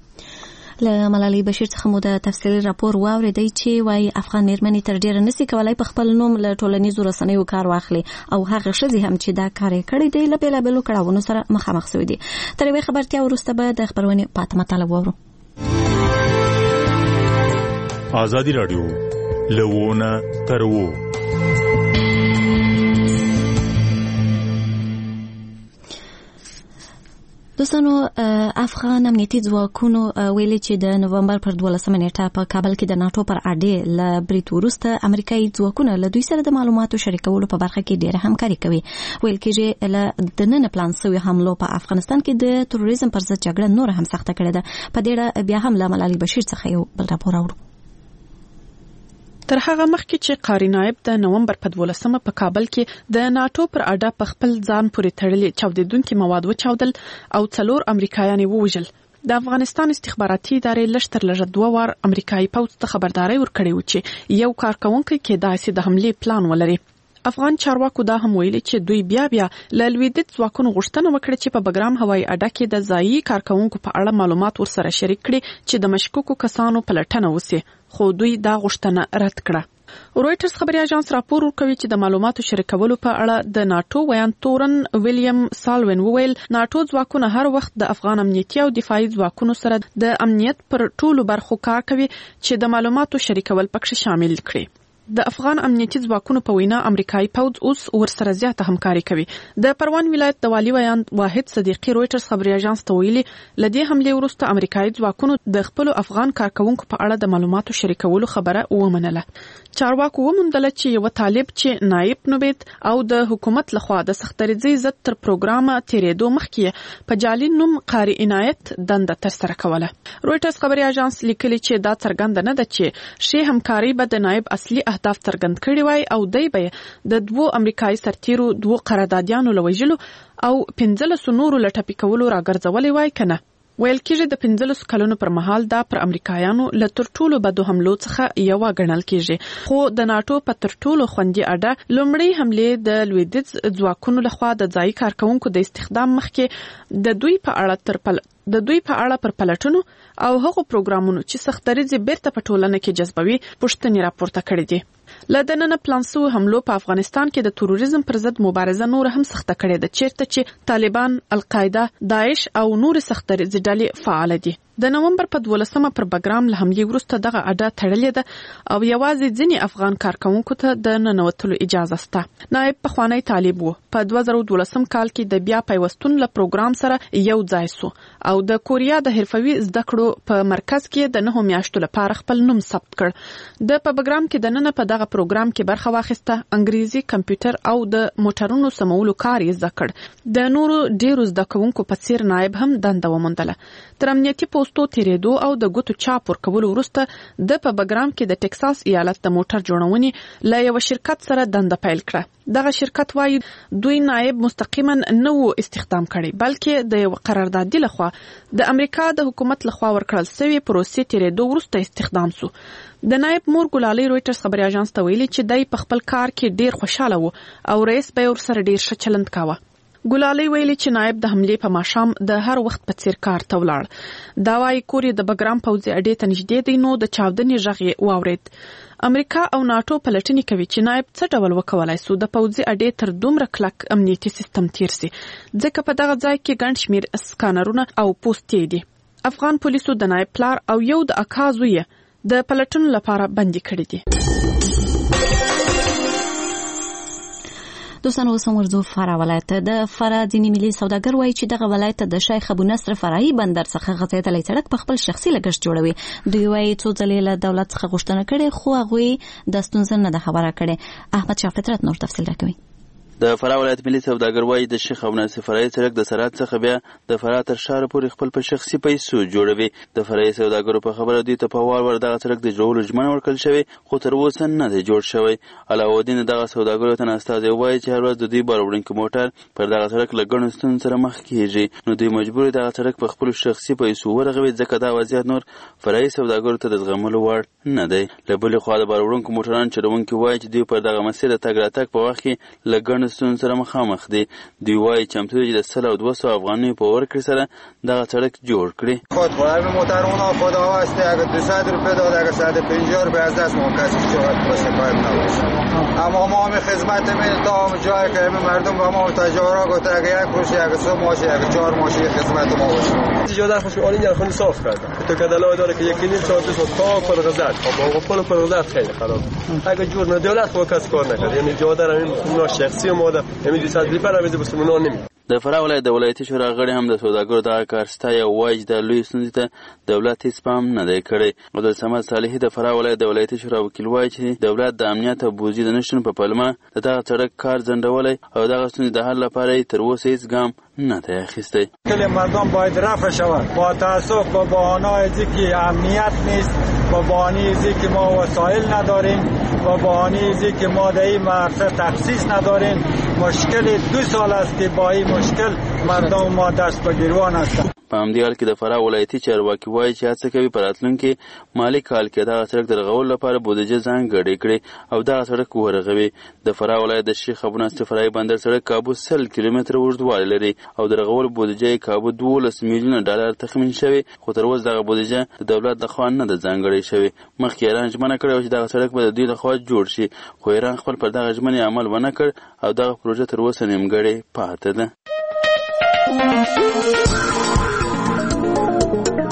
له ملالۍ بشیر څخه مو د تفصیلي راپور واورېدی چې وايي افغان میرمنې تر ډیره نشي کولای په خپل نوم له ټولنیزو رسنیو کار واخلي او هغه ښځې هم چې دا کار یې کړی دی له بېلابېلو کړاوونو سره مخامخ شوي دي. تر یوې خبرتیا وروسته به د خپرونې پاته مطالب واورو. ازادي راډیو لوونه ترو دوستانو افغان امنیتي ځواکونو ویلي چې د نومبر پر دولسمه نیټه په کابل کې د ناتو پر اډې له برید وروسته امریکایي ځواکونه له دوی سره د معلوماتو شریکولو په برخه کې ډېره همکاري کوي. ویل کېږي له دننه پلان شوی حملو په افغانستان کې د تروریزم پر ضد جګړه نور هم سخته کړې ده. په دې اړه بیا هم له ملالۍ بشیر څخه یو بل راپور اورو. تر هغه مخکې چې قاری نائب د نومبر په دولسمه په کابل کې د ناتو پر اډه په خپل ځان پورې تړلي چاودېدونکي مواد وچاودل او څلور امریکایان ووژل. د افغانستان استخباراتي ادارې لږتر لږه دوه وار امریکایي پوځ ته خبرداري ورکړې و چې یو کارکونکي کېدای شي د حملې پلان ولري. افغان چارواکو دا هم ویلي چې دوی بیا بیا له لویدیځ ځواکونو غوښتنه وکړه چې په بګرام هوایي اډه کې د ځایي کارکونکو په اړه معلومات ورسره شریک کړي چې د مشکوکو کسانو پلټنه وشي خو دوی دا غوښتنه رد کړه. رويټرز خبري اژانس راپور ورکوي چې د معلوماتو شریکولو په اړه د ناتو ویان تورن ویلیام سالوین وویل ناتو ځواکونه هر وخت د افغان امنیتي او دفاعي ځواکونو سره د امنیت پر ټولو برخو کار کوي چې د معلوماتو شریکول پکې شامل کړي. د افغان امنیتي ځواکونو په وینا امریکایي پوځ اوس ورسره زیاته همکاري کوي. د پروان ولایت د والي ویاند واحد صدیقي رويټرز خبري اژانس ته ویلي لدې حمله وروسته امریکایي ځواکونو د خپل افغان کارکونکو په اړه د معلوماتو شریکولو خبره ومنله. چارواکو وموندل چې یو طالب چې نائب نوبت او د حکومت لخوا د سختريزي ضد تر پروګرام تیرېدو مخکې په جعلي نوم قاری عنایت دنده ترسره کوله. رويټرز خبري اژانس لیکلي چې دا څرګند نه ده چې شی همکاري به د نائب اصلي اهداف څرګند کړي وای او دی به د دوو امریکایي سرتیرو دوو قراردادیانو لوجلو او پنځلس نورو لټپی کولو راګرځولې وای کنه. ویل کېږي د پنځلس کلونو پر مهال دا پر امریکایانو له تر ټولو بدو حملو څخه یو غنل کېږي. خو د ناتو په تر ټولو خوندي اډه لومړی حمله د لویدیځ ځواکونو لخوا د ځای کارکونکو د استخدام مخکې د دوی په اړه تر پل د دوی په اړه پر پلټونو او هغو پروګرامونو چې سختريزي بیرته په ټولنه کې جذبوي پوښتنې راپورته کړې دي. لدننه پلانسو حملو په افغانستان کې د تروریزم پر ضد مبارزه نور هم سخته کړې ده چیرته چې طالبان، القاعده، داعش او نور سختريزي ډلې فعال دي. د نومبر په دولسمه پر بګرام له حملې وروسته دغه اډه تړلې ده او یوازې ځینې افغان کارکونکو ته د ننوتلو اجازه شته. نائب پخوانی طالب وو. په دوه زره دولسم کال کې د بیا پیوستون له پروګرام سره یو ځای سو او د کوریا د حرفوي زده کړو په مرکز کې د نهو میاشتو لپاره خپل نوم ثبت کړ. د په بګرام کې د نن په دغه پروګرام کې برخه واخیسته. انګریزي، کمپیوټر او د موټرونو سمولو کار یې زده کړ. د نورو ډیرو زده کوونکو په څیر نائب هم دنده وموندله. تر امنیتي پوسټو تیرېدو او د ګوتو چاپ ورکولو وروسته د په بګرام کې د ټکساس ایالت د موټر جوړونې له یو شرکت سره دنده پیل کړه. دغه شرکت وايي دوی نائب مستقیما نه و استخدام کړي بلکې د یو قراردادي لخوا د امریکا د حکومت لخوا ورکړل شوی پروسې تیرېدو وروسته استخدام سو. د نائب مور ګلالۍ رويټرز خبري اژانس ته ویلي چې دای په خپل کار کې ډیر خوشاله و او رئیس به ور سره ډیر ښه چلند کاوه. ګلالۍ ویلي چې نائب د حملې په ماشام د هر وخت په څیر کار ته ولاړ. دا وايي کور د بګرام پوځي اډې ته نږدې دی نو د چاودنې غږ یې واورید. امریکا او ناتو پلټنې کوي چې نائب څه ډول وکولای سو د پوځي اډې تر دومره کلک امنیتي سیستم تیر سي ځکه په دغه ځای کې ګڼ شمیر اسکانرونه او پوسټې دي. افغان پولیسو د نائب پلار او یو د اکا زوی د پلټنو لپاره بندي کړی دي. دوستان اوس ورځو فرا ولایت د فرا ځینې ملي سوداګر وایي چې دغه ولایت د شیخ ابو نصر فرعي بندر څخه غځېدلی سړک په خپل شخصي لګښت جوړوي. دوی وایي څو ځلې له دولت څخه غوښتنه کړې خو هغوی د ستونزې نه ده خبره کړې. احمد شاه فطرت نور تفصیل راکوي. د فرا ولایت ملي سوداګر وایي د شیخ ابو نصر فرعي سړک د سرحد څخه بیا د فرا تر ښاره پورې خپل په شخصي پیسو جوړوي. د فرعي سوداګرو په خبره دوی ته په وار ور دغه سړک د جوړولو ژمنه ورکړل شوې خو تر اوسه نه دی جوړ شوی. علاوالدین دغه سوداګرو ته استازی وایي چې هر ورځ د دوی بار وړونکي موټر پر دغه سړک له ګڼو ستونزو سره مخ کیږي نو دوی مجبور دغه سړک په خپل شخصي پیسو ورغوي ځکه دا وضعیت نور فرعي سوداګرو ته د زغملو وړ نه دی. له بلې خوا د بار وړونکو موټرانو چلوونکي وایي چې دوی پر دغه مسیر د تګ راتګ په وخت کې له ګڼو ستونزو سره مخامخ مخ دی. دوی وایي چمتو دي د سل او دوه سوه افغانیو په ورکړې سره دغه سړک جوړ کړي. خود همین موتر اونا خود آواسته اگر دویست روپیه داد اگر صد و پنجاه روپیه از دست ما کسی شاید باشه باید نباشه. اما ما همین خدمت میل تا همین جایی که همین مردم به ما تجارا گفته اگر یک پروشه اگر سه ماشه اگر چهار ماشه خدمت ما باشه. زیاده خوش آلین در خونی صاف کردن. تو کدلای داره که یکی نیم ساعت است تا پرغزت. خب آقا پل پرغزت خیلی خراب. اگر جور نه دولت خود کس کار نکرد. یعنی جاده همین خونه شخصی ما ده. همین دویست روپیه روزی بس منو نمی. د فرا ولایت د ولایتي شورا غړي هم د سوداګرو دغه کار ستایي او وایي د لوی ستونزې ته دولت هیڅ پام نه دی کړی. عبدالصمد صالحي د فرا ولایت د ولایتي شورا وکیل وایي چې دولت د امنیت او بودجې د نشتون په پلمه د دغه سړک کار ځنډولی او دغه ستونزې د حل لپاره یې تر اوسه هیڅ ګام نه دی اخیستی. کل مردم باید رفع شود با تاسف با بهانه که امنیت نیست با بهانه که ما وسایل نداریم با بهانه که ما در این مقصد تخصیص نداریم. مشکل دو سال است که با این مشکل مردم ما دست به گریبان هستند. په همدې حال کې د فرا ولایتي چارواکي وایي چې هڅه کوي په راتلونکي مالي کال کې دغه سړک د رغولو لپاره بودیجه ځانګړې کړي او دغه سړک ورغوي. د فرا ولایت د شیخ ابو نصر فرعي بندر سړک کابو سل کیلومتره اوږدوالی لري او د رغولو بودیجه یې کابو دولس میلیونه ډالر تخمین شوې خو تر اوسه دغه بودیجه د دولت لخوا نه ده ځانګړې شوې. مخکې ایران ژمنه کړې وه چې دغه سړک به د دوی لخوا جوړ شي خو ایران خپل پر دغه ژمنې عمل ونه کړ او دغه پروژه تر اوسه نیمګړې پاتې ده.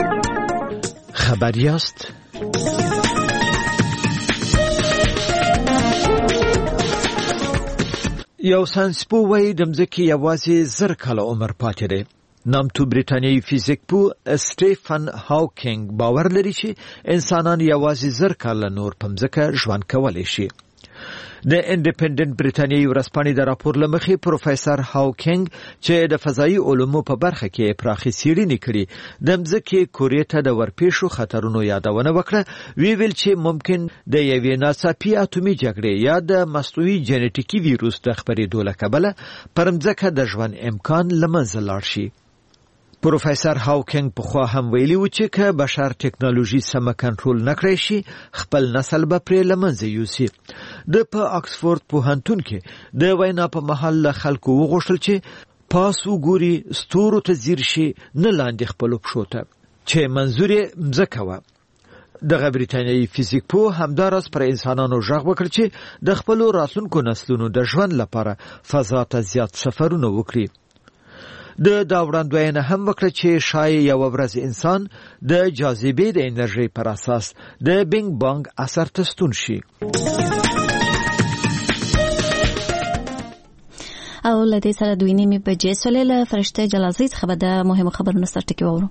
خبریاست یو ساینسپوه وایي د مځکې یوازې زر کاله عمر پاتې دی. نامتو بریټانیایی فزیک پوه سټیفن هاوکینګ باور لري چې انسانان یوازې زر کاله نور په مځکه ژوند کولی شي. د انډیپندنت بریټانیایی ورځپاڼې د راپور له مخې پروفیسر هاوکینګ چې د فضایي علومو په برخه کې پراخې څېړنې کړي د مځکې کورې ته د ورپېښو خطرونو یادونه وکړه. وی ویل چې ممکن د یوې ناڅاپي اتومي جګړې یا د مصنوعي جنټیکي ویروس د خپرېدو له کبله پر مځکه د ژوند امکان له منځه لاړ شي. پروفیسر هاوکینګ پخوا هم ویلي و چې که بشر ټکنالوژي سمه کنټرول نه کړی شي خپل نسل به پرې له منځه یوسي. د په آکسفورد پوهنتون کې د وینا په مهال له خلکو وغوښتل چې پاس وګوري ستورو ته ځیر شي نه لاندې خپلو پښو ته چې منظور یې مځکه وه. دغه بریټانیایی فزیک پوه همداراز پر انسانانو غږ وکړ چې د خپلو راتلونکو نسلونو د ژوند لپاره فضا ته زیات سفرونه وکړي. د دا وړاندوینه هم وکړه چې شاید یوه ورځ انسان د جاذبې د انرژۍ پر اساس د بینګ بانګ اثر ته ستون شي. او له دې سره دوی نیمې بجې سولې له فرشته جلازۍ څخه به د مهمو خبرونو سرټکي واورو.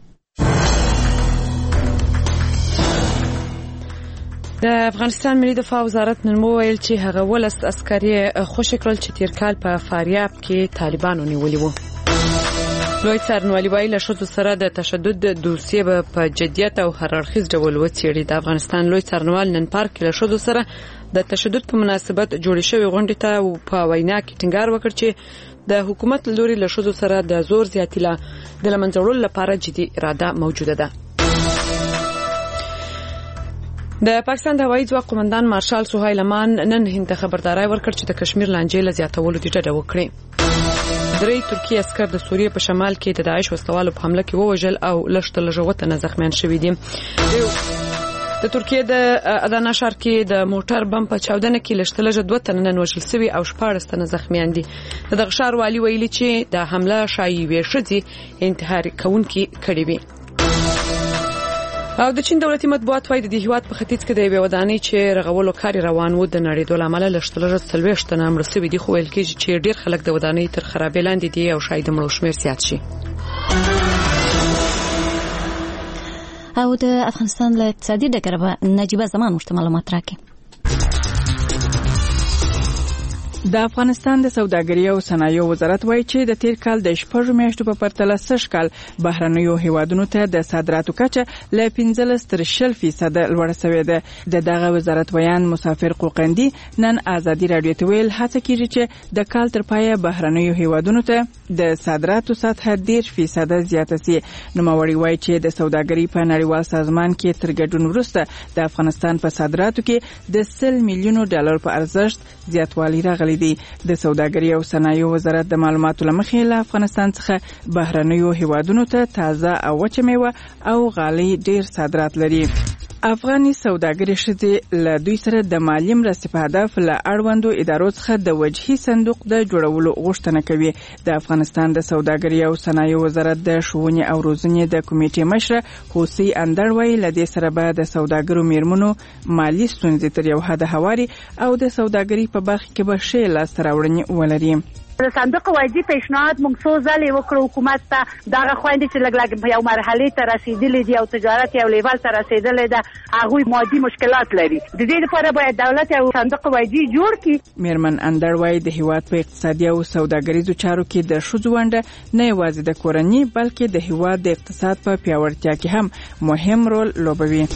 د افغانستان ملي دفاع وزارت نن وویل چې هغه ولس عسکري خوشي کړل چې تیر کال په فاریاب کې طالبانو نیولي وو. لوی څارنوالي وایي له ښځو سره د تشدد دوسیې به په جدیت او هر اړخیز ډول وڅېړي. د افغانستان لوی څارنوال نن پارک کې له ښځو سره د تشدد په مناسبت جوړې شوې غونډې ته په وینا کې ټینګار وکړ چې د حکومت له لوري له ښځو سره د زور زیاتي له د له منځه وړلو لپاره جدي اراده موجوده ده. د پاکستان د هوایي ځواک قومندان مارشال سهیل امان نن هند ته خبرداري ورکړ چې د کشمیر لانجې له زیاتولو دې ډډه وکړي. درې ترکیه عسكر د سوریې په شمال کې د داعش وسوالو په حمله کې ووژل او لږ تر لږه اووه تنه زخمیان شوي دي. د ترکیې د ادانا ښار کې د موټر بم په چاودنه کې لږ تر لږه دوه تنه نن وژل شوي او شپاړس تنه زخمیان دي. د دغه ښار والي ویلي چې د حمله شایي یوې ښځې انتحار کوونکي کړې وي. او د چین دولتي مطبوعات وايي د دې هیواد په ختیځ کې د یوې ودانۍ چې رغولو کار روان و د نړیدو له امله لږ تر لږه څلوېښت تنه مړه شوي دي، خو ویل کېږي چې ډېر خلک د ودانۍ تر خرابې لاندې دي او شاید د مړو شمېر زیات شي. او د افغانستان له اقتصادي ډګره به نجیبه زمان ورته معلومات راکړي. د افغانستان د سوداګرۍ او صنایعو وزارت وایي چې د تیر کال د شپږ میاشتو په پرتله سږ کال بهرنیو هیوادونو ته د صادراتو کچه له پنځلس تر شل فیصد لوړه شوې ده. د دغه وزارت ویان مسافر قوقندي نن آزادي رادیو ته ویل هڅه کیږي چې د کال تر پایه بهرنیو هیوادونو ته د صادراتو سطح ډیر فیصد زیاته شي. نوموړي وایي چې د سوداګرۍ په نړیوال سازمان کې تر ګډون وروسته د افغانستان په صادراتو کې د سل میلیونو ډالر په ارزښت زیاتوالی راغلی دی. د سوداګرۍ او صنایعو وزارت د معلوماتو لمخې له افغانستان څخه بهرنیو هیوادونو ته تازه او وچه میوه او غالۍ ډیر صادرات لري. افغاني سوداګرۍ ښځې له دوی سره د مالي مرستې په هدف له اړوندو ادارو څخه د وجهي صندوق د جوړولو غوښتنه کوي. د افغانستان د سوداګرۍ او صنایعو وزارت د ښوونې او روزنې د کمیټې مشره حوسی اندړ وایي له دې سره به د سوداګرو میرمنو مالي ستونزې تر یو حده هواري او د سوداګرۍ په برخه کې به ښې لاسته راوړنې ولري. د صندوق وایي پیشنهاد موږ څو ځلې وکړو حکومت ته، دغه خويندې چې لګ لګ په یو مرحله ته رسیدلې دي او تجارت یو لیول ته رسیدلې ده، هغه مادي مشکلات لري. د دې لپاره باید دولت او صندوق وایي جوړ کړي. میرمن اندر وایي د هیواد په اقتصادي او سوداګریزو چارو کې د ښځو ونډه نه یوازې د کورنۍ بلکې د هیواد د اقتصاد په پیاوړتیا کې هم مهم رول لوبوي.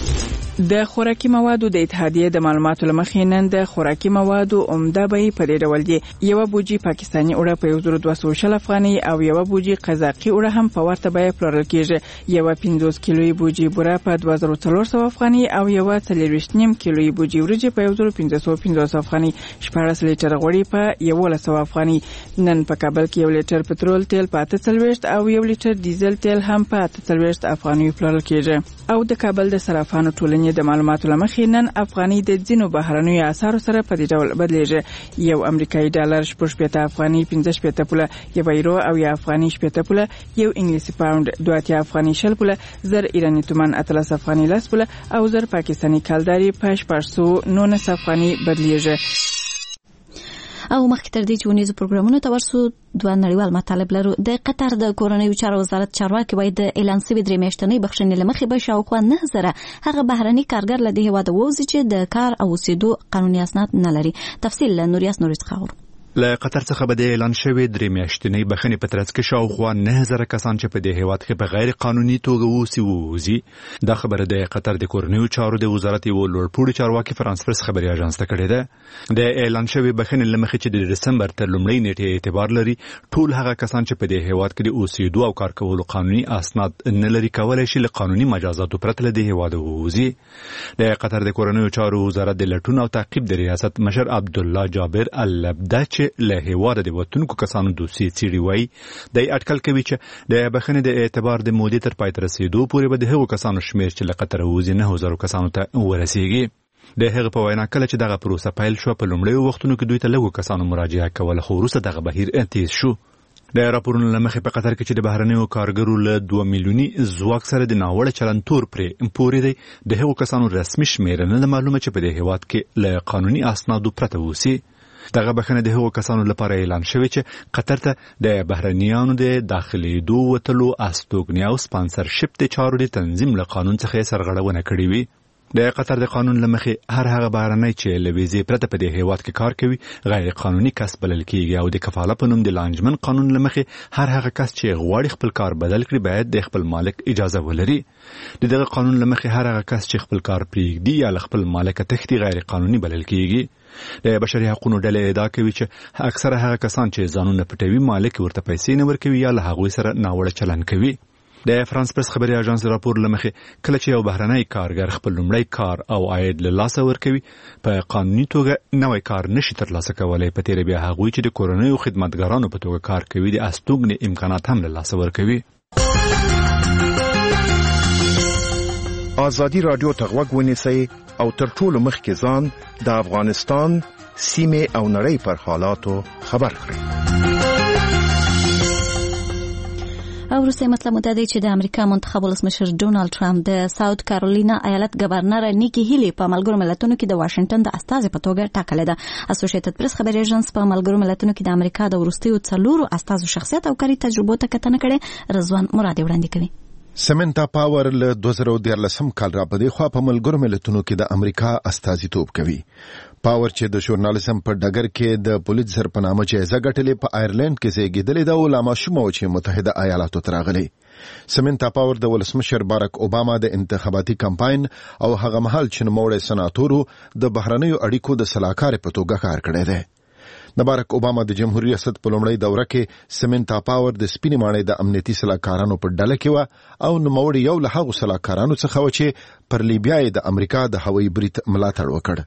د خوراکي موادو د اتحادیې د معلوماتو لمخې نن د خوراکي موادو عمده بیې په دې ډول دي. یو بوجي پاکستاني اوړه په یو زر دوه سوه شل افغانۍ او یو بوجي قزاقي اوړه هم په ورته بیه پلورل کېږي. یو پنځوس کیلویي بوجي بوره په دوه زره څلور سوه افغانۍ او یو څلوېښت نیم کیلویي بوجي وریجې په یو زر پنځه سوه پنځوس افغانۍ. شپاړس لیټر غوړي په یولس سوه افغانۍ. نن په کابل کې یو لیټر پټرول تیل په اته څلوېښت او یو لیټر ډیزل تیل هم په اته څلوېښت افغانۍ پلورل کېږي. او د کابل د صرافانو ټولنې د معلوماتو لمخې نن افغانۍ د ځینو بهرنیو اسعارو سره په دې ډول بدلیږي. یو امریکایي ډالر شپږ شپېته افغانۍ پنځه شپېته پوله، یو یورو او یو افغانۍ شپېته پوله، یو انګلیسي پاوند دوه اتیا افغانۍ شل پوله، زر ایراني تومان اتلس افغانۍ لس پوله او زر پاکستاني کلداري په شپږ سوه نولس افغانۍ بدلیږي. او مخکې تر دې چې ونیزو پروګرامونو ته ورسو دوه نړیوال مطالب لرو. د قطر د کورنیو چارو وزارت چارواکي وایي د اعلان شوي درې میاشتنۍ بخښنې له مخې به شاوخوا نه زره هغه بهرني کارګر له دې هېواده ووځي چې د کار او اوسېدو قانوني اسناد نه لري. تفصیل له نوریاس نوري څخه اورو. له قطر څخه به د اعلان شوی درې میاشتنۍ بخښنې په ترڅ کې شاوخوا نه زره کسان چې په دې هېواد کې په غیر قانوني توګه اوسي ووځي. دا خبره د قطر د کورنیو چارو د وزارت یو لوړپوړي چارواکي فرانس پرس خبري اژانس ته کړې ده. د اعلان شوی بخښنې له مخې چې د دسمبر تر لومړۍ نیټې اعتبار لري ټول هغه کسان چې په دې هېواد کې د اوسېدو او کار کولو قانوني اسناد نه لري کولای شي له قانوني مجازاتو پرته له دې هېواده ووځي. د قطر د کورنیو چارو وزارت د لټون او تعقیب د ریاست مشر عبدالله جابر اللبده چې له هېواده د وتونکو کسانو دوسیې څېړي وایي دی اټکل کوي چې د بخښنې د اعتبار د مودې تر پای ته رسېدو پورې به د هغو کسانو شمېر چې له قطره ووځي نهو زرو کسانو ته ورسېږي. د هغه په وینا کله چې دغه پروسه پیل شوه په لومړیو وختونو کې دوی ته لږو کسانو مراجعه کوله خو وروسته دغه بهیر تیز شو. د راپورونو له مخې په قطر کې چې د بهرنیو کارګرو له دوه میلیوني ځواک سره د ناوړه چلند تور پرې پورې دی د هغو کسانو رسمي شمېره نه ده معلومه چې په دې هېواد کې له قانوني اسنادو پرته اوسي. دغه بخښنه د هغو کسانو لپاره اعلان شوې چې قطر ته د بهرنیانو د داخلېدو وتلو استوګنې او سپانسرشپ د چارو د تنظیم له قانون څخه یې سرغړونه کړې وي. د قطر د قانون له مخې هر هغه بهرنی چې له ویزې پرته په دې هېواد کې کار کوي غیر قانوني کس بلل کېږي او د کفاله په نوم د لانجمن قانون له مخې هر هغه کس چې غواړي خپل کار بدل کړي باید د خپل مالک اجازه ولري. د دغه قانون له مخې هر هغه کس چې خپل کار پرېږدي یا له خپل مالک تښتي غیر قانوني بلل کېږي. د بشري حقوقو ډلې ادعا کوي چې اکثره هغه کسان چې ځانونه پټوي مالک ورته پیسې نه ورکوي یا له هغوی سره ناوړه چلند کوي. د فرانس پرس خبري اژانس راپور لمخې کله چې یو بهرنی کارګر خپل لومړی کار او عاید له لاسه ورکوي په قانوني توګه نوې کار نشي ترلاسه کولی په تیره بیا هغوی چې د کورنیو خدمتګارانو په توګه کار کوي د استوګنې امکانات هم له لاسه ورکوي. آزادي رادیو ته غوږ ونیسئ او تر ټولو مخکې ځان د افغانستان سیمې او نړۍ پر حالاتو خبر کړئ. او وروستی مطلب مو دا دی چې د امریکا منتخب ولسمشر ډونالد ټرمپ د ساوث کارولینا ایالت گورنر نیکی هیلی په ملګرو ملتونو کې د واشنگټن د استازي په توګه ټاکلې ده. اسوسییټډ پریس خبري اژانس په ملګرو ملتونو کې د امریکا د وروستیو څلورو استازو شخصیت او کاري تجربو ته کتنه کړې. رضوان مرادي وړاندې کوي. سمنتا پاور له دوه زره دیارلسم کال را پدې خوا په ملګرو ملتونو کې د امریکا استازیتوب کوي. پاور چې د ژورنالیزم په ډګر کې د پولیټزر په نامه جایزه ګټلې په آیرلند کې زیږیدلې ده او لا ماشومه و چې متحده ایالاتو ته راغلي. سمنتا پاور د ولسمشر باراک اوباما د انتخاباتي کمپاین او هغه مهال چې نوموړی سناتورو د بهرنیو اړیکو د سلاکار په توګه کار کړی دی. د باراک اوباما د جمهوریت ریاست په لومړۍ دوره کې سمنتا پاور د سپینې ماڼۍ د امنیتي سلاکارانو په ډله کې و او نوموړی یو له هغو سلاکارانو څخه و چې پر لیبیا د امریکا د هوایي برید ملاتړ وکړ.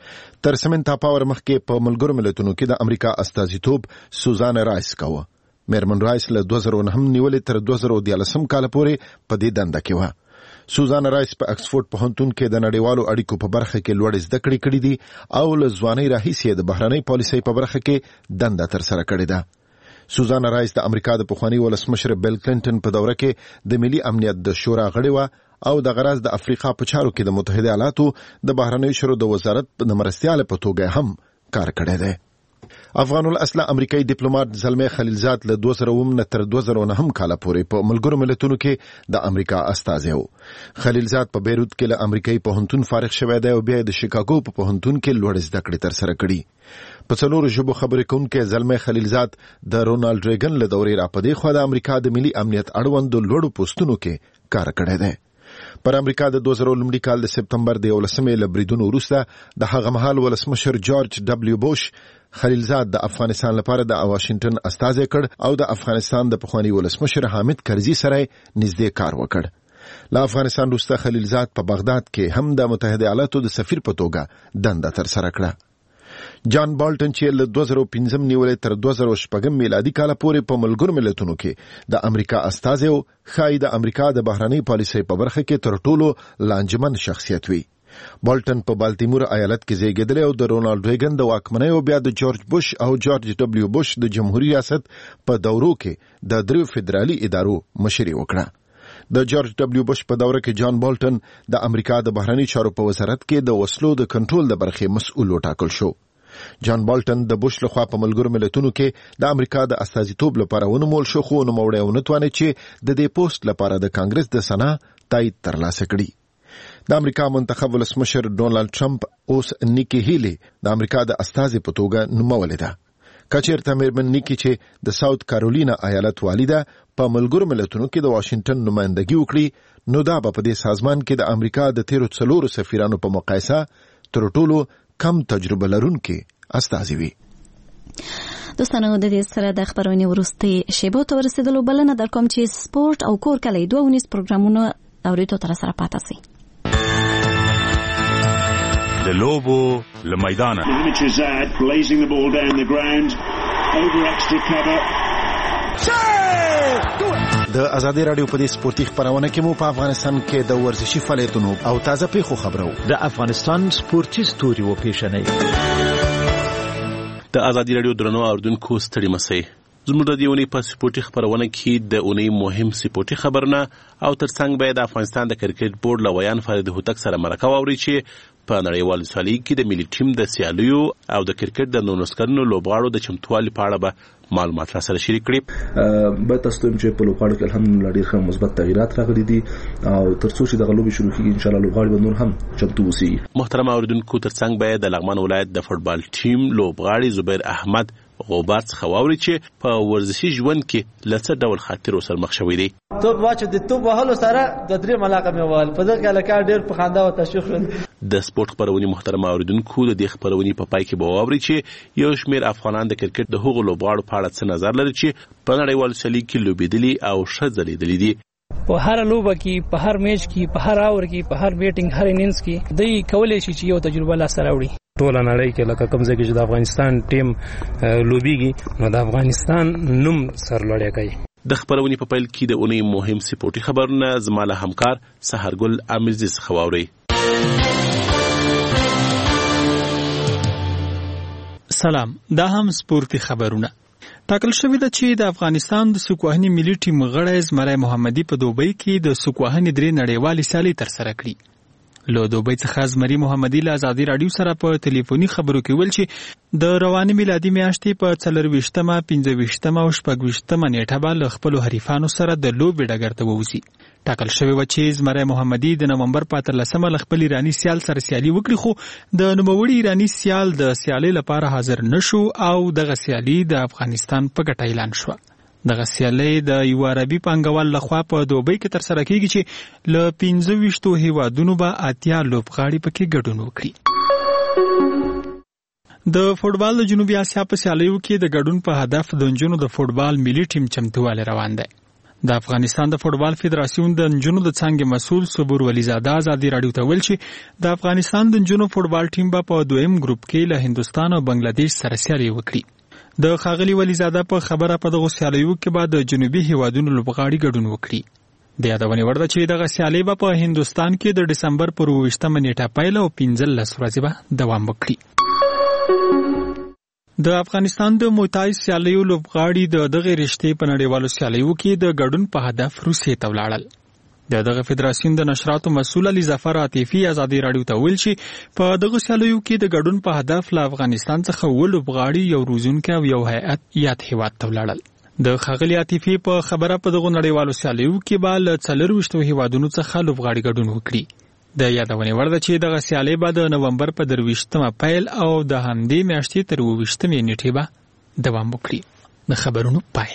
تر سمنتا پاور مخکې په ملګرو ملتونو کې د امریکا استازیتوب سوزان رایس کاوه. میرمن رایس له دوه زره نهم نیولې تر دوه زره دیارلسم کال پورې په دې دنده کې و. سوزان رایس په اکسفورد پوهنتون کې د نړیوالو اړیکو په برخه کې لوړ زده کړې کړې دي او له ځوانۍ راهیسې د بهرنۍ پالیسۍ په برخه کې دنده ترسره کړې ده. سوزان رایس د امریکا د پخواني ولسمشر بیل کلینټن په دوره کې د ملي امنیت د شورا غړې وه او د غرض د افریقا په چارو کې د متحده ایالاتو د بهرنیو چارو د وزارت د مرستیال په توګه هم کار کړی دی. افغان الاصله امریکایي ډیپلوماټ زلمي خلیلزاد له دوه زره اووه تر دوه زره نهم کال پورې په ملګرو ملتونو کې د امریکا استازی و. خلیلزاد په بیروت کې له امریکایي پوهنتون فارغ شوی دی او بیا د شیکاګو په پوهنتون کې لوړ زده کړې ترسره کړي. په څلورو ژبو خبرې کوونکی زلمي خلیلزاد د رونالډ ریګن له دورې راپدې خو د امریکا د ملي امنیت اړوند لوړو پوسټونو کې کار کړی دی. پر امریکا د دوه زره لومړي کال د سپتمبر د یولسمې له بریدونو وروسته د هغه مهال ولسمشر جورج ډبلیو بوش خلیلزاد د افغانستان لپاره د واشنگټن استازی کړ او د افغانستان د پخوانی ولسمشر حامد کرزي سره نږدې کار وکړ. له افغانستان وروسته خلیلزاد په بغداد کې هم د متحده ایالاتو د سفیر په توګه دنده ترسره کړه. جان بالټن چې له دوه زره پنځم نیولې تر دوه زره شپږم میلادي کال پورې په ملګرو ملتونو کې د امریکا استازی او خای د امریکا د بهرنۍ پالیسۍ په برخه کې تر ټولو لانجمن شخصیت وي. بالټن په بالتیمور ایالت کې زیږیدلی او د رونالډ ریګن د واکمنۍ او بیا د جورج بوش او جورج ډبلیو بوش د جمهوریت ریاست په دورو کې د دریو فدرالي ادارو مشري وکړه. د جورج ډبلیو بوش په دوره کې جان بالټن د امریکا د بهرنی چارو په وزارت کې د وسلو د کنټرول د برخې مسؤل وټاکل شو. جان بالټن د بوش لخوا په ملګرو ملتونو کې د امریکا د استازیتوب لپاره ونومول شو، خو نو موړی ونتوانه چې د دې پوسټ لپاره د کانګرس د سنا تایید ترلاسه کړي. د امریکا منتخب ولسمشر ډونالد ټرمپ اوس نیکی هیلی د امریکا د استازي په توګه نومولې ده. کچیرته میرمن نیکی چې د ساوث کارولینا ایالت والیده په ملګرو ملتونو کې د واشنگټن نمائندګي وکړي، نو دا به په دې سازمان کې د امریکا د تیرو څلورو سفیرانو په مقایسه تر ټولو کم تجربه لرونکي استازي وي. دوستانو د دې سره د خبرونې وروستي شیبو ته ورسېدلو بلنه در کوم چې سپورت او کور کلی دوه ونیس پروګرامونه اوریدو تر سره پاتې سي. د لوبو له میدانه د ازادي رادیو په دې سپورتي خبرونه کې مو په افغانستان کې د ورزشي فعالیتونو او تازه پیښو خبرو د افغانستان سپورتي ستوري و پیښنې د ازادي رادیو درنو اوردونکو ستړي مسئ زموږ د دیونی په سپورتي خبرونه کې د اونۍ مهم سپورتي خبرونه او ترڅنګ به د افغانستان د کرکټ بورډ لویان فرید هوتک سره مرکه واوري چې په نړیوال سیالي کې د ملي ټیم د سیالیو او د کرکټ د نولس کلنو لوبغاړو د چمتووالي په اړه به معلومات را سره شریک کړي. به تاسو ته چې په لوبغاړو کې الحمدلله ډېر ښه مثبت تغیرات راغلي دي او ترڅو چې د لوبې شروع کیږي ان شاء الله لوبغاړي به نور هم چمتو وسی. محترم اوریدونکو ترڅنګ به د لغمان ولایت د فوټبال ټیم لوبغاړي زبیر احمد غوبار څخه واوري چې په ورزشي ژوند کې لڅ ډول خاطر سره مخ شوی دی. توپ واچو د توپ وهلو سره د درې ملاقه مې وال په دغه علاقه ډېر په خندا او تشویق شول. د سپورت خبرونې محترم اوریدونکو د دې خبرونې په پای کې به واوري چې یو شمېر افغانان د کرکټ د هغو لوبغاړو په اړه څه نظر لري چې په نړیوال سیالي کې لوبېدلي او ښه ځلېدلي دي. په هر لوبه کې، په هر میچ کې، په هر اور کې، په هر بیټینګ، هر انینګز کې دوی کولای شي چې یو تجربه لاسته راوړي. ټول نړۍ کې لکه کوم ځای کې چې د افغانستان ټیم لوبيږي نو د افغانستان نوم سرلوړی کوي. د خبرونې په پیل کې د اونۍ مهم سپورتي خبرونه زماله همکار سحرګل امیرزي څخه واوري. سلام، دا هم سپورتي خبرونه. ټاکل شوې ده چې د افغانستان د سکواهني ملي ټیم غړی زمری محمدي په دوبۍ کې د سکواهني درې نړیوالې سیالۍ ترسره کړي. له دوبۍ څخه زمری محمدي له ازادي رادیو سره په ټلیفوني خبرو کې ویل چې د رواني میلادي میاشتې په څلرویشتمه، پنځه ویشتمه او شپږ ویشتمه نیټه به له خپلو حریفانو سره د لوبې ډګر ته ووځي. ټاکل شوې وه چې زمری محمدي د نومبر په اتلسمه له خپل ایراني سیال سره سیالي وکړي، خو د نوموړي ایراني سیال د سیالۍ لپاره حاضر نشو او دغه سیالي د افغانستان په ګټه اعلان شوه. دغه سیالۍ د یو عربي پانګوال لخوا په دوبۍ کې ترسره کیږي چې له پنځه ویشتو هیوادونو به اتیا لوبغاړي پکې ګډون وکړي. د فوټبال د جنوبي اسیا په سیالیو کې د ګډون په هدف د نجونو د فوټبال ملي ټیم چمتووالی روان دی. د افغانستان د فوټبال فدراسیون د نجونو د څانګې مسؤل صبور ولیزاده ازادي رادیو ته ویل چې د افغانستان د نجونو فوټبال ټیم به په دویم ګروپ کې له هندستان او بنگلاديش سره سیالي وکړي. د ښاغلي ولیزاده په خبره په دغه سیالیو کې به د جنوبي هیوادونو لوبغاړي ګډون وکړي. د یادونې وړ ده چې دغه سیالۍ به په هندستان کې د ډسمبر پر اوویشتمه نیټه پیل او پنځلس ورځې به دوام وکړي. د افغانستان د موتای سیالیو لوبغاړي د دغه رشتې په نړیوالو سیالیو کې د ګډون په هدف روسیې ته ولاړل. د دغه فدراسیون د نشراتو مسؤل علي ظفر عاطفي ازادي رادیو ته ویل چې په دغه سیالیو کې د ګډون په هدف له افغانستان څخه اووه لوبغاړي، یو روزونکی او یو هیئت یاد هیواد ته ولاړل. د ښاغلي عاطفي په خبره په دغو نړیوالو سیالیو کې به له څلرویشتو هیوادونو څخه لوبغاړي ګډون وکړي. د یادونې وړ ده چې دغه سیالۍ به د نومبر په درویشتمه پیل او د همدې میاشتې تر اوویشتمې نیټې به دوام وکړي. د خبرونو پای.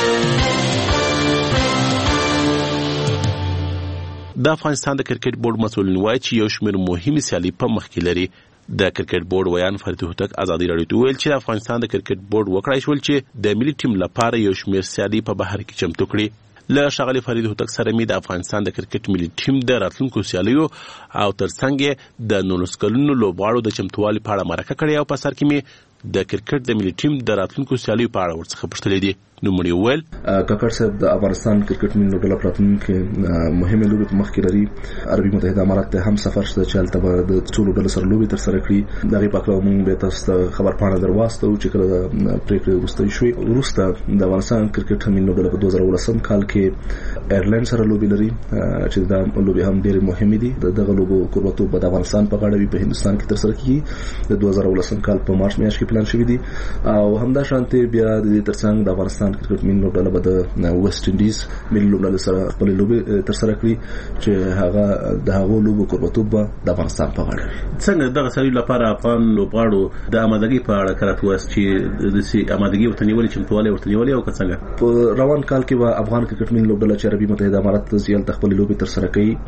د افغانستان د کرکټ بورډ مسؤلین وایي چې یو شمېر مهمې سیالۍ په مخ کې لري. د کرکټ بورډ ویان فرید هوتک ازادي رادیو ته ویل چې د افغانستان د کرکټ بورډ وکړای شول چې د ملي ټیم لپاره یو شمېر سیالۍ په بهر کې چمتو کړي. له ښاغلي فرید هوتک سره مې د افغانستان د کرکټ ملي ټیم د راتلونکو سیالیو او ترڅنګ د نولس کلونو لوبغاړو د چمتووالي په اړه مرکه کړې او په سر کې مې د کرکټ د ملي ټیم د راتلونکو سیالیو په اړه ورڅخه پوښتلې دي. نو مړي وویل کاکړ صاحب د افغانستان کرکټ ملي لوبډله راتلونکي مهمه لوبه په مخ کې لري. عربي متحده امارات ته هم سفر شته چې هلته د ټولو ډلو سره لوبي تر سره کړي. دغه په اړه موږ به تاسو ته خبر پاڼه درواستو چې کله د پریکړې وروسته شوې وروسته د افغانستان کرکټ ملي لوبډله په دوه زره ولسم کال کې ایرلند سره لوبي لري چې دا لوبي هم ډېر مهمه دي. دغه لوبو قربتوب د افغانستان په غاړه وي په هندستان کې تر سره کیږي. د دوه زره ولسم کال په مارچ میاشت کې پلان شوی دی او همدا شانتي بیا د دې ترڅنګ د افغانستان کرکټ ملي لوبډله به د ویسټ انډیز ملي لوبډله سره خپل لوبي تر سره کړي چې هغه د هغو لوبو قربتوب به د افغانستان په غاړه وي. څنګه دغه سړي لپاره افغان لوبغاړو د آمادګۍ په اړه کارت واس چې د سي آمادګۍ ورته نیولې چمتووالی ورته نیولې او څنګه په روان کال کې به افغان کرکټ ملي لوبډله چې عربي متحده امارات ته ځي هلته خپل لوبي تر سره کوي.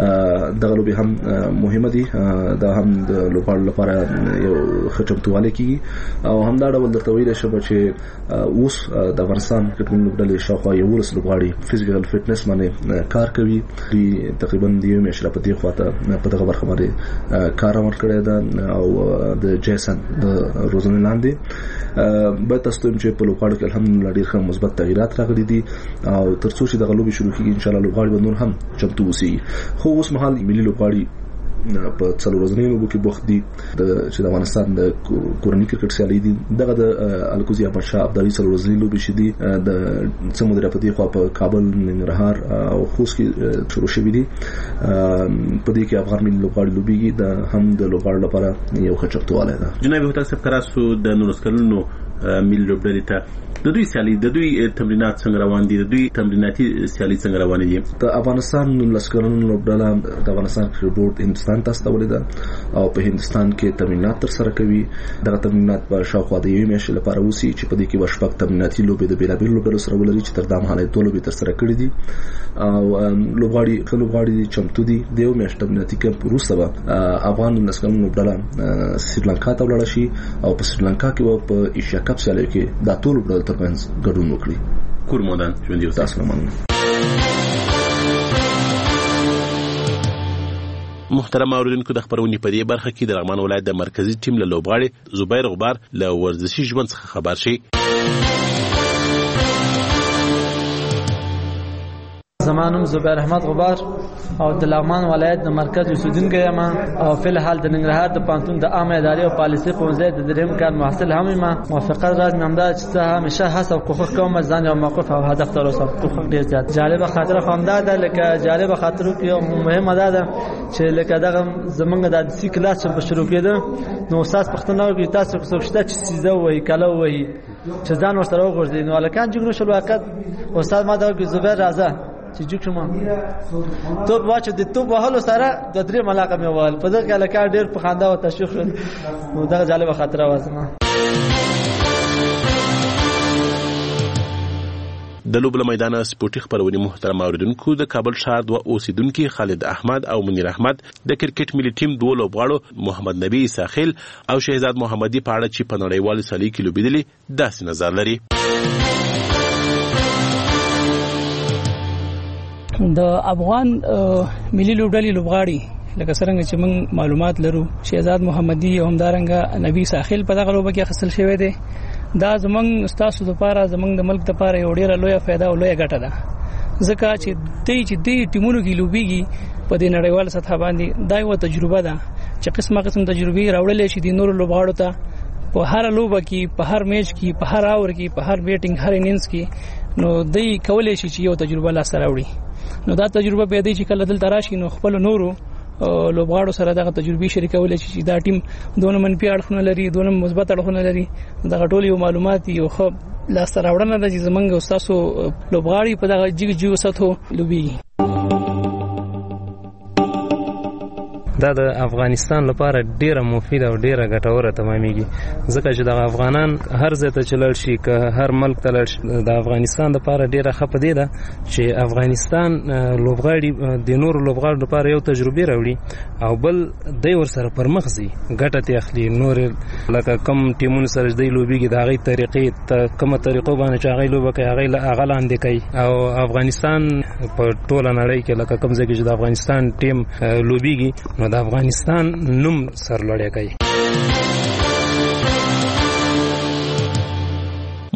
دغه لوبي هم مهمه دي. دا هم د لوبغاړو لپاره یو ښه چمتووالی کیږي او همدا ډول درته ویلی شم چې اوس د افغانستان کرکټ ملي لوبډلې شاوخوا یولس لوبغاړي فزیکل فټنس باندې کار کوي. دوی تقریبا د یو میاشتې په دې خواته په دغه برخه باندې کار روان کړی ده او د جیسن د روزنې لاندې به تاسو ته چې په لوبغاړو کې الحمدلله ډېر ښه مثبت تغیرات راغلي دي او تر څو چې دغه لوبې شروع کېږي انشاءالله لوبغاړي به نور هم چمتو اوسي. خو اوس مهال ملي لوبغاړي په څلور ورځنۍ لوبو کې بوخت دي چې د افغانستان د کورنۍ کرکټ سیالۍ دي. دغه د الکوزي احمدشاه ابدالي څلور ورځنۍ لوبې چې دي د سمندر په دې خوا په کابل ننګرهار او خوست کې شروع شوي دي. په دې کې افغان ملي لوبغاړي لوبېږي. د هم د لوبغاړو لپاره یو ښه چمتووالی ده. جناب هوتک صاحب کراسو د نولس کلونو ملي لوبډلې ته د دوی سیالي د دوی تمرینات څنګه روان دي؟ د دوی تمریناتي سیالي څنګه روان دي؟ د افغانستان نولس کلونو لوبډله د افغانستان کرکټ بورډ هندستان ته استولې ده او په هندستان کې تمرینات تر سره کوي. دغه تمرینات په شاوخوا د یوې میاشتې لپاره وسی چې په دې کې شپږ تمریناتي لوبې د بیلابیلو لوبډلو سره ولري چې تر دا مهاله دوه لوبې تر سره کړې دي او لوبغاړي ښه لوبغاړي چمتو دي. د یو میاشت تمریناتي کمپ وروسته به افغان نولس کلونو لوبډله سریلانکا ته ولاړه شي او په سریلانکا کې به په ایشیا کپ سیالیو کې دا ټول لوبډلو ترمنځ ګډون وکړي. کورمودان ژوندي اوسئ. تاسو مننه. محترم اوریدونکو د خبرونې په دې برخه کې د لغمان ولایت د مرکزی ټیم له لوبغاړي زبیر غبار له ورزشي ژوند څخه خبر شي. زمانم زبیر احمد غبار او د لغمان ولایت د مرکز اوسیدونکی یم او فل حال د ننګرهار د پانتون د عامه ادارې او پالیسي پوهنځي د دریم کال محصل هم یم. موافقت راز نمدا چې زه همیشه هڅه او کوښښ کوم ځان یو موقف او هدف ته ورسوم. کوښښ ډیر زیات جالب خاطره خو همدا ده لکه جالب خاطرو کې مهمه ده چې لکه دغه زمونږ د سی کلاس په شروع کېده نو استاد پښتنه کوي تاسو څه شته چې سیده وایي کله وایي چې ځان ورسره وغورځي نو الکان جګړو شل وخت استاد ما دا زبیر راځه چې جوړ شوم توپ واچو د توپ وهلو سره د درې ملاقه مې وال په دغه لکه ډېر په خندا او تشویق شو. نو دا جالب خاطره وازمه. د لوبله میدان سپورتي خبرونه محترم اوریدونکو د کابل ښار دوه اوسیدونکو خالد احمد او منیر احمد د کرکټ ملي ټیم دوه لوبغاړو محمد نبی ساخیل او شهزاد محمدي په اړه چې په نړیوال سیالۍ کې لوبېدلي داسې نظر لري. د افغان ملي لوبډلې لوبغاړي لکه څنګه چې موږ معلومات لرو شهزاد محمدي او همدارنګه نبی ساخیل په دغه لوبه کې اخیستل شوی دی. دا زمونږ استاسو لپاره زمونږ د ملک لپاره یو ډیره لویه فایده او لویه ګټه ده ځکه چې دوی چې دوی ټیمونو کې لوبېږي په دې نړیواله سطح باندې دا یو تجربه ده چې قسمه قسم تجربې راوړلې شي د نورو لوبغاړو ته په هر لوبه کې په هر میچ کې په هر اور کې په هر بیټینګ هر انینګز کې نو دوی کولای شي چې یو تجربه لاس راوړي. نو دا تجربه به دې چې کله دلته راشي نو خپل نورو لوبغاړو سره دغه تجربې شریکول چې دا ټیم دونه منفي اړخونه لري دونه مثبت اړخونه لري دغه ټول یو معلومات یو خو لاس راوړنه د زمنګ استادو لوبغاړي په دغه جګ جګ سطحو لوبي. دا د افغانستان لپاره ډیره مفیده او ډیره ګټوره تمامېږي ځکه چې د افغانان هر ځای ته چلل شي که هر ملک ته لړ شي د افغانستان لپاره ډیره ښه پدې ده چې افغانستان لوبغاړي د نورو لوبغاړو لپاره یو تجربه راوړي او بل دوی ورسره پرمخ ځي ګټه ته اخلي. نور لکه کم ټیمونو سره د لوبېږي د هغې طریقې ته کومه طریقو باندې چې هغې لوبه کوي هغې هغه لاندې کوي او افغانستان په ټوله نړۍ کې لکه کوم ځای کې چې د افغانستان ټیم لوبېږي نو د افغانستان نوم سرلوړی کوي.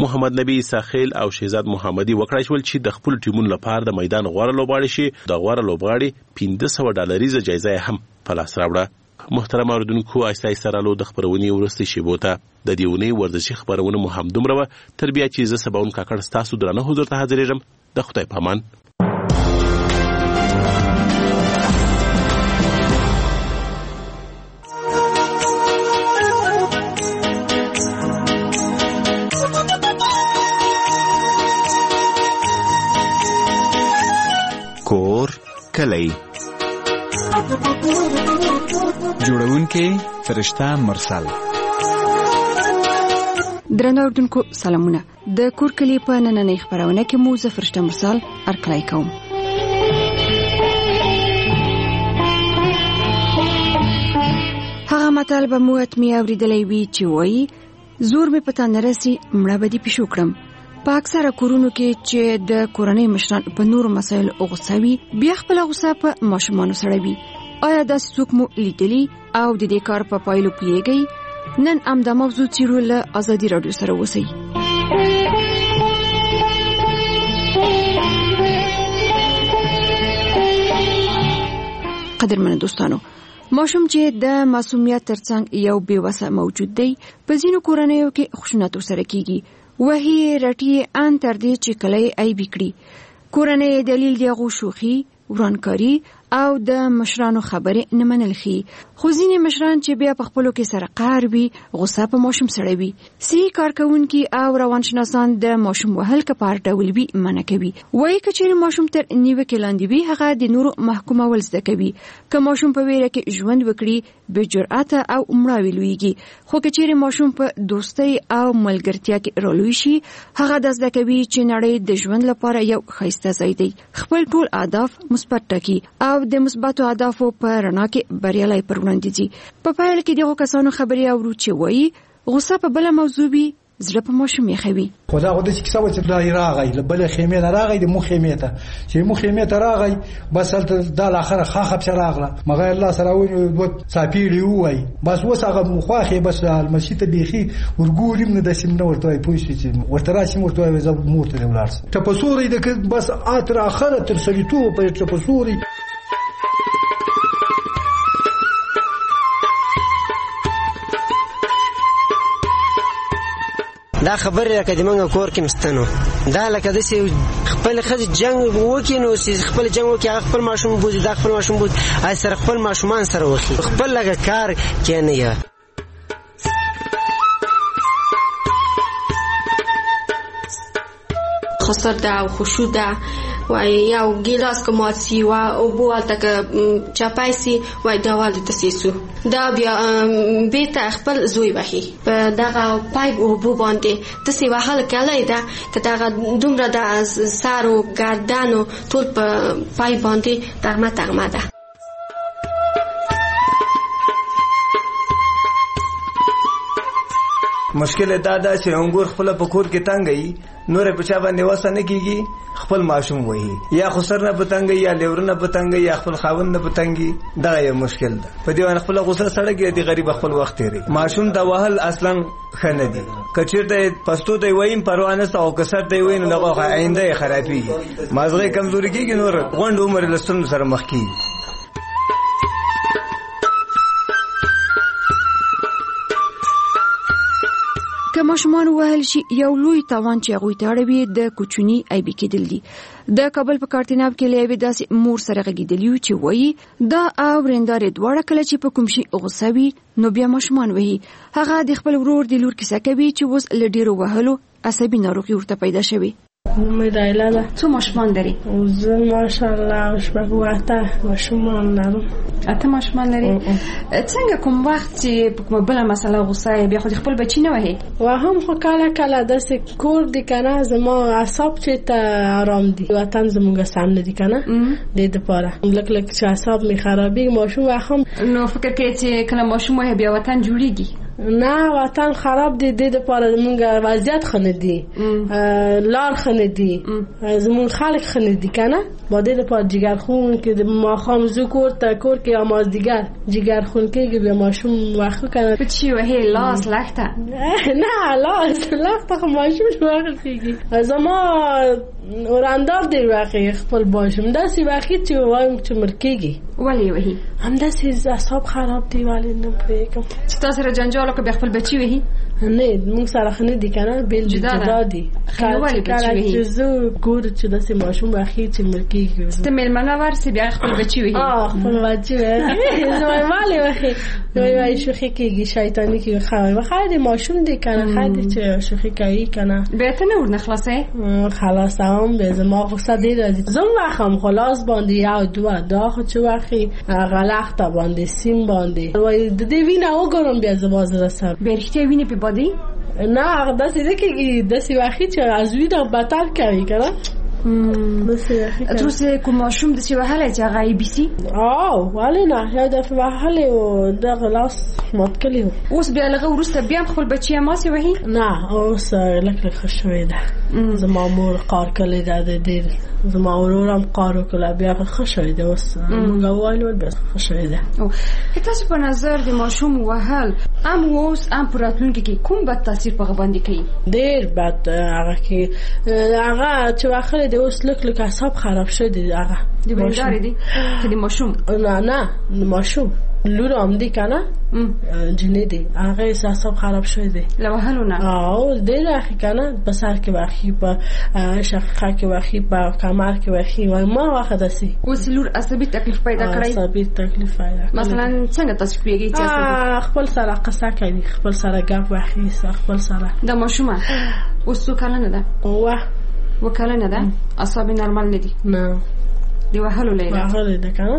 محمد نبی ساخیل او شهزاد محمدي وکړای شول چې د خپل ټیمونو لپاره د میدان غوړه لوبغاړي شي. د غوړه لوبغاړي پنځه سوه ډالریزه جایزه هم په لاس راوړه. محترم اوریدونکو، آیسته آیسته رالو د خبرونې وروستۍ شیبو ته. د دې اونۍ ورزشي خبرونه مو هم دومره وه. تر بیا چې زه سباون کاکړ ستاسو درانه حضور ته حاضرېږم. د خدای په امان. کور کلی جوړونکې فرشته مرسل. درنو اوردونکو سلامونه. د کور کلی په نننۍ خبرونه کې مو زه فرشته مرسل ارکلای کوم. هغه متل به مو اتمی اوریدلی وي چې وایي زور مې پتا نه رسي مړه به دې پیشو کړم. په اکثره کورونو کې چې د کورنۍ مشران په نورو مسایل غوسه وي، بیا خپل غوسه په ماشومانو سره وي. آیا داسې څوک مو لیدلی او د دې کار په پایلو پوهیږئ؟ نن همدا موضوع څیړو له ازادي راډیو سره اوسئ. قدرمنو دوستانو، ماشوم چې د معصومیت ترڅنګ یو بېوسه موجود دی، په ځینو کورنیو کې خشونت ورسره کیږي. وهي رټي ان تر دې چې کلی عیب کړي. کورنۍ دلیل دی غو شوخي، ورانکاری او د مشرانو خبرې نه منل خي. خو ځینې مشران چې بیا په خپلو کې سره قهر وي، غصه په ماشوم سره وي. صحي کارکونکي او روانشناسان د ماشوم وهل که په هر ډول وي منع کوي. وایي که چیرې ماشوم تر نیوکې لاندې وي، هغه د نورو محکومول زده کوي. که ماشوم په ویره کې ژوند وکړي، بې جرأته او مړاوي لویږي. خو که چیرې ماشوم په دوستۍ او ملګرتیا کې رالوی شي، هغه د زده کوي چې نړۍ د ژوند لپاره یو ښایسته ځای دی. خپل ټول اهداف مثبت ټاکي او د مثبتو اهدافو په رڼا کې بریالي پر وړاندې ځي. په پایله کې دغه کسانو خبرې اورو چې وایي غصه په بله موضوع وي، زړه په ماشوم یخوي. خدا خو دې کیسه و چې دا راغی له بل خیمه نه راغی د مو خیمه ته چې مو خیمه ته راغی، بس هلته د اخره خاخب سره راغله مغه الله سره ونی دوت صافیلی وای، بس وسغه مخواخه بس المسجد بيخي ورګوریم نه د سیم نه ورته پوښتنه چې ورته راشي ورته وای زه مورته ولارس ته په سوري د بس اتر اخره تر سلیتو په په سوري. دا خبر لکه د منګه کور کې مستنو دا لکه د سي خپل خځ جنگ وکینو سي خپل جنگ وکي خپل ماشوم بوزي دا خپل ماشوم بوزي اي سره خپل ماشومان سره وخی خپل لګه کار کینه یا خسر دا او خوشو دا و یو ګلاس کوماسي و او بوالته ک چپایسي و داوال تاسیسو دا بیا بیت خپل زوی وحي په دغه پایپ او بو باندې تاسي وهل کله دا کته دومره د سارو ګردانو ټول په پایپ باندې تغمه تغمه ده. مشکل دا دا چې انګور خپل په کور کې تنګي نور په چا باندې وسه نه کیږي خپل ماشوم وایي یا خسر نه پتنګي یا لیور نه پتنګي یا خپل خاوند نه پتنګي دا یو مشکل ده. په دې باندې خپل غوسه سره کې د غریب خپل وخت لري ماشوم دا وهل اصلا خنه دي کچیر ته پښتو دی وایم پروانه او کسر دی وین دغه آینده خرابي مازغه کمزوري کیږي نور غونډ عمر لسن سره مخ کیږي. که ماشومان وهل شي یو لوی تاوان چې هغوی ته اړوي د کوچني عیبي کېدل دي. د کابل په کارتیناب کې له یوې داسې مور سره غږېدلي وو چې وایي دا اورېندارې دواړه کله چې په کوم شي غوسه وي نو بیا ماشومان وهي. هغه د خپل ورور د لور کیسه کوي چې اوس له ډېرو وهلو عصبي ناروغي ورته پیدا شوې. نومي دایله ده. څو ماشومان لري؟ زه ماشاءالله شپږ اته ماشومان لرم. اته ماشومان لري؟ څنګه کوم وخت چې په کومه بله مسله غوسه بیا خو د خپل بچي نه وهي؟ وهم خو کله کله داسې کور دی که نه زما اعصاب چې ته ارام دي وطن زموږ سم نه دي که نه دې دپاره لږ لږ چې اعصاب مې خرابېږي ماشوم وهم نو فکر کوې چې کله ماشوم وهي بیا وطن جوړېږي؟ نه وطن خراب دی د لپاره موږ وضعیت خنه دي لار خنه دي زمون خلک خنه دي کنه با د لپاره جګر خون کې د ماخام زو کور تا کور کې اماز دیگر جګر خون کې به ماشوم واخه کنه چی وهي لاس لخته نه لاس لخته ماشوم واخه کیږي زما وراندار دی واخه خپل باشم داسې واخه چې وایم چې مرکیږي ولی وهي هم داسې اعصاب خراب دی ولی نه پېکم چې تاسو سره جنجال وکړ خپل بچي وهي نه موږ سره خنه دي کنه بیل جدا دي ولی بچي وهي چې زه ګور چې داسې ماشوم واخه چې مرکیږي ته ملمنه ورسې بیا خپل بچي وهي اه خپل بچي وهي زما مالي وهي وای وای شوخی کېږي شیطانی کې خوای وخای د ماشوم دی کنه خای چې شوخی کوي کنه به ته نه ورنه خلاصې خلاص هم به زما غوسه دی راځي زم واخم خلاص باندې یو دوه دا خو چې واخی غلط باندې سیم باندې وای د دې وینه وګورم بیا زما زړه سره برخته وینه په بادي نه داسې نه کېږي داسې واخی چې از وینه بدتر کوي کنه تروسه کوم ماشوم د سی وهله چې غایب سي او ولی نه یو دفعه وهله او د غلاس مات کلیو اوس بیا لغه ورسته بیا خپل بچی ما سی وهي نه اوس لکه خوشوي ده زما مور قار کلی ده د دې زما ورورم قارو کله بیا خوشوي ده اوس موږ وایو بس خوشوي ده او تاسو په نظر د ماشوم وهل ام اوس ام پراتلونکي کې کوم بد تاثیر په باندې کوي ډیر بد هغه کې هغه چې واخله د اوس لک لک اعصاب خراب شده هغه دی بنداري دي چې د ماشوم نه نه ماشوم لور هم دی کنه جنې دی هغه اعصاب خراب شده لو هلونه او ډیر اخی کنه په سر کې واخی په شقه کې واخی په کمر کې واخی وای ما واخه دسي اوس لور عصبي تکلیف پیدا کړی عصبي تکلیف پیدا مثلا څنګه تاسو پیږي چې خپل سره قصه کوي خپل سره غف واخی خپل سره د ماشومه اوس څو کلنه ده واه وکاله نه ده اعصاب نورمال نه دي نه دی وهلو لیدا وهلو ده کنه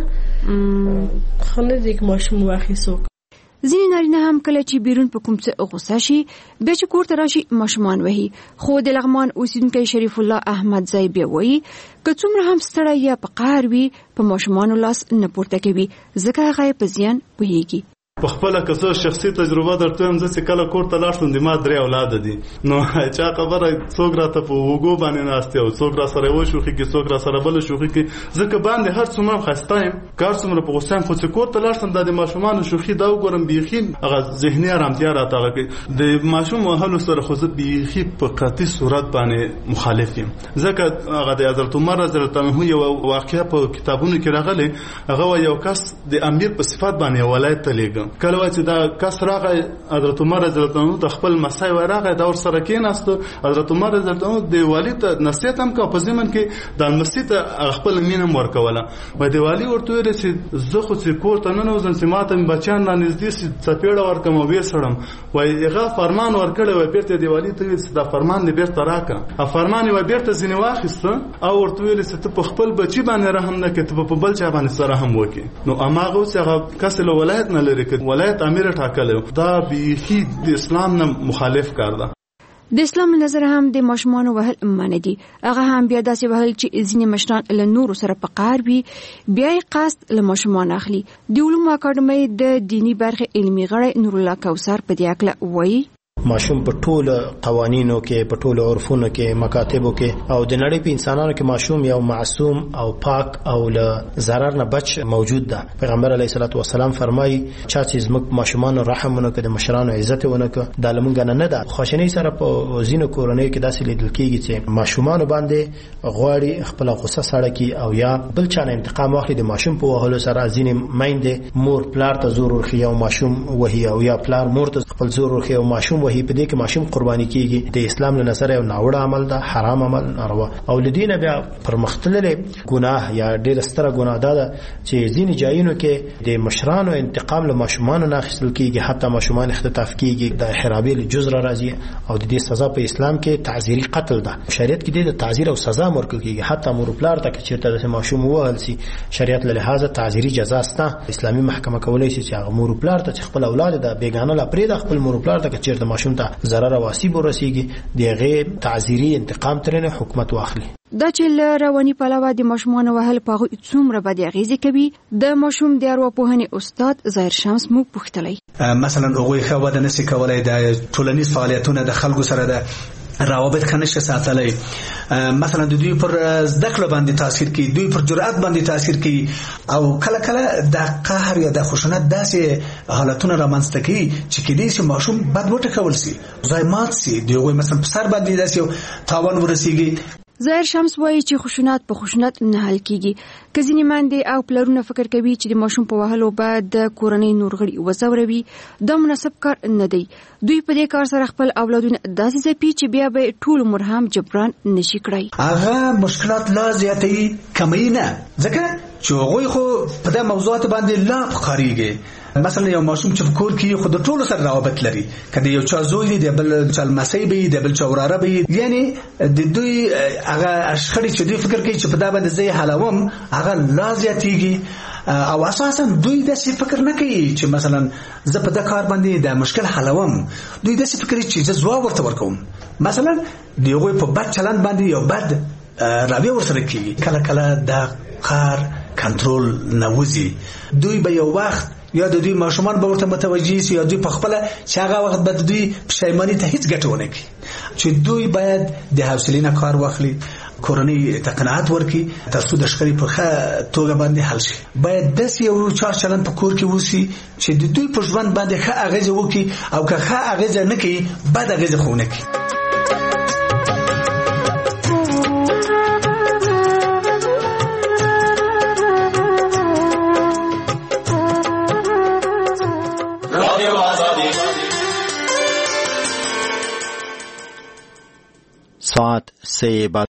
خنه دې ماشوم واخی سو ځینې نارینه هم کله چې بیرون په کوم څه غوسه شي بیا چې کور ته راشي ماشومان وهي خو د لغمان اوسیدونکی شریف الله احمد زایبی وایي که څومره هم ستړی یا په قهر وي په ماشومانو لاس نه پورته کوي ځکه هغه په زیان پوهیږي په خپل کسو شخصي تجربه درته هم چې کله کور ته لاړم د ما درې اولاد دي نو چا خبره څوک راته په وګو باندې ناشته او څوک را سره و شوخي کې څوک را سره بل شوخي کې ځکه باندې هر څومره خستایم کار څومره په غوسه خو چې کور ته لاړم د ماشومان شوخي دا وګورم بيخي هغه ذهني آرامتیا راته کوي د ماشوم وهلو سره خو زه بيخي په قطعي صورت باندې مخالف یم ځکه هغه د حضرت عمر رضی الله عنه یو واقعیا په کتابونو کې راغلي هغه یو کس د امیر په صفات باندې ولایت ته لګ کله چې دا کس راغی حضرت عمر رضی الله عنه د خپل مسای و راغی دا ور سره کېناست حضرت عمر رضی الله عنه د والی ته نصیحت هم کا په ځمن کې د مسجد خپل مینم ورکوله و د والی ورته ویل چې زه خو چې کور ته نه نوزم چې ماته بچان نه نږدې سي چپېړه ورکم او وسړم وای هغه فرمان ورکړی و بیرته د والی ته چې دا فرمان دې بیرته راکا ا فرمان و بیرته ځنی واخیست او ورته ویل چې ته په خپل بچی باندې رحم نه کړې ته په بل چا باندې سره هم وکې نو اماغه چې هغه کس له ولایت نه لري کړ ولایت امیر ټاکلو دا بیخي د اسلام نه مخالف کار ده د اسلام نظر هم د ماشومان وهل امانه دي هغه هم بیا داسې وهل چې ځینې مشران له نورو سره په قهر وي بیا یې قصد له ماشومان اخلي د علومو اکاډمۍ د دینی برخه علمي غړی نور الله کوثر په دې اړه وایي ماشوم په ټولو قوانینو کې په ټولو عرفونو کې مکاتبو کې او د نړۍ په انسانانو کې ماشوم یو معصوم او پاک او له ضرر نه بچ موجود ده پیغمبر علیه الصلاۃ والسلام فرمایي چې چې زموږ ماشومان رحم ونه کړي مشرانو عزت ونه کړي د لمونګ نه نه ده خوشنۍ سره په زینو کورنۍ کې داسې لیدل کېږي چې ماشومان باندې غواړي خپل غوسه سره کی او یا بل چا نه انتقام واخلي د ماشوم په وهلو سره ځینې میندې مور پلار ته زور ورخي او ماشوم وهي او یا پلار مور ته خپل زور ورخي او ماشوم وهي په دې کې ماشوم قرباني کیږي د اسلام له نظر یو ناوړه عمل ده حرام عمل ناروا او لدینه بیا پر مختلله ګناه یا ډېر ستره ګناه ده چې ځینې ځایونو کې د مشرانو انتقام له ماشومان نه اخیستل کیږي حتی ماشومان اختطاف کیږي د حرابیل جزر راځي او د دې سزا په اسلام کې تعزیری قتل ده شریعت کې د تعزیر او سزا مرکو کیږي حتی مور پلار ته چیرته د ماشوم وهل سي شریعت له لحاظه تعزیری جزا سته اسلامي محکمه کولای شي چې هغه مور پلار ته خپل اولاد د بیگانه لا پرې د خپل مور پلار ته چیرته ماشوم ته ضرر او آسیب ورسیږي دغه تعزیری انتقام ترنه حکومت واخلي دا چې له رواني پلوه د ماشومانو وهل په هغوی څومره بدې اغېزې کوي، د ماشوم د ارواپوهنې استاد ظاهر شمس موږ پوښتلی. مثلا هغوی ښه وده نشي کولی، د ټولنیز فعالیتونه د خلکو سره د روابط ښه نشي ساتلی، مثلا د دوی پر زده کړه باندې تاثیر کوي، دوی پر جرأت باندې تاثیر کوي، او کله کله د قهر یا د خشونت داسې حالتونه رامنځته کوي چې کېدای شي ماشوم بد وټکول شي، ځای مات شي، د هغوی مثلا په سر باندې داسې یو تاوان ورسېږي. ظاهر شمس وایي چې خشونت په خشونت نه حل کیږي. که ځینې میندې او پلرونه فکر کوي چې د ماشوم په وهلو به د کورنۍ نور غړي وځوروي، دا مناسب کار نه دی. دوی په دې کار سره خپل اولادونه داسې ځپي چې بیا به ټول عمر هم جبران نشي کړی. هغه مشکلات لا زیاتوي، کموي نه، ځکه چې هغوی خو په دې موضوعات باندې لا پخاريږي. مثلا یو ماشوم چې په کور کې خو د ټولو سره روابط لري، کله یو چا زوی دی، د بل چا لمسی به د بل چا وراره به، یعنی د دوی هغه اشخړې چې دوی فکر کوي چې په دا باندې زه حلوم هغه لا زیاتېږي، او اساسا دوی داسې فکر نه کوي چې مثلا زه په دا کار باندې د مشکل حلوم، دوی داسې فکر کوي چې زه ځواب ورته ورکوم. مثلا د هغوی په بد چلند باندې یو بد راویه ورسره کېږي، کله کله د قهر کنټرول نه وځي، دوی به یو وخت یا د دوی ماشومان به ورته متوجه شي، یا دوی په خپله چې هغه وخت به د دوی پښیماني ته هیڅ ګټه ونه کړي، چې دوی باید د حوصلې نه کار واخلي، کورنۍ ته قناعت ورکړي تر څو د شخړې په ښه توګه باندې حل شي. باید داسې یو چار چلند په کور کې وشي چې د دوی په ژوند باندې ښه اغېزه وکړي، او که ښه اغېزه نه کوي بد اغېزه خو ونه کړي. ساعت سه بعد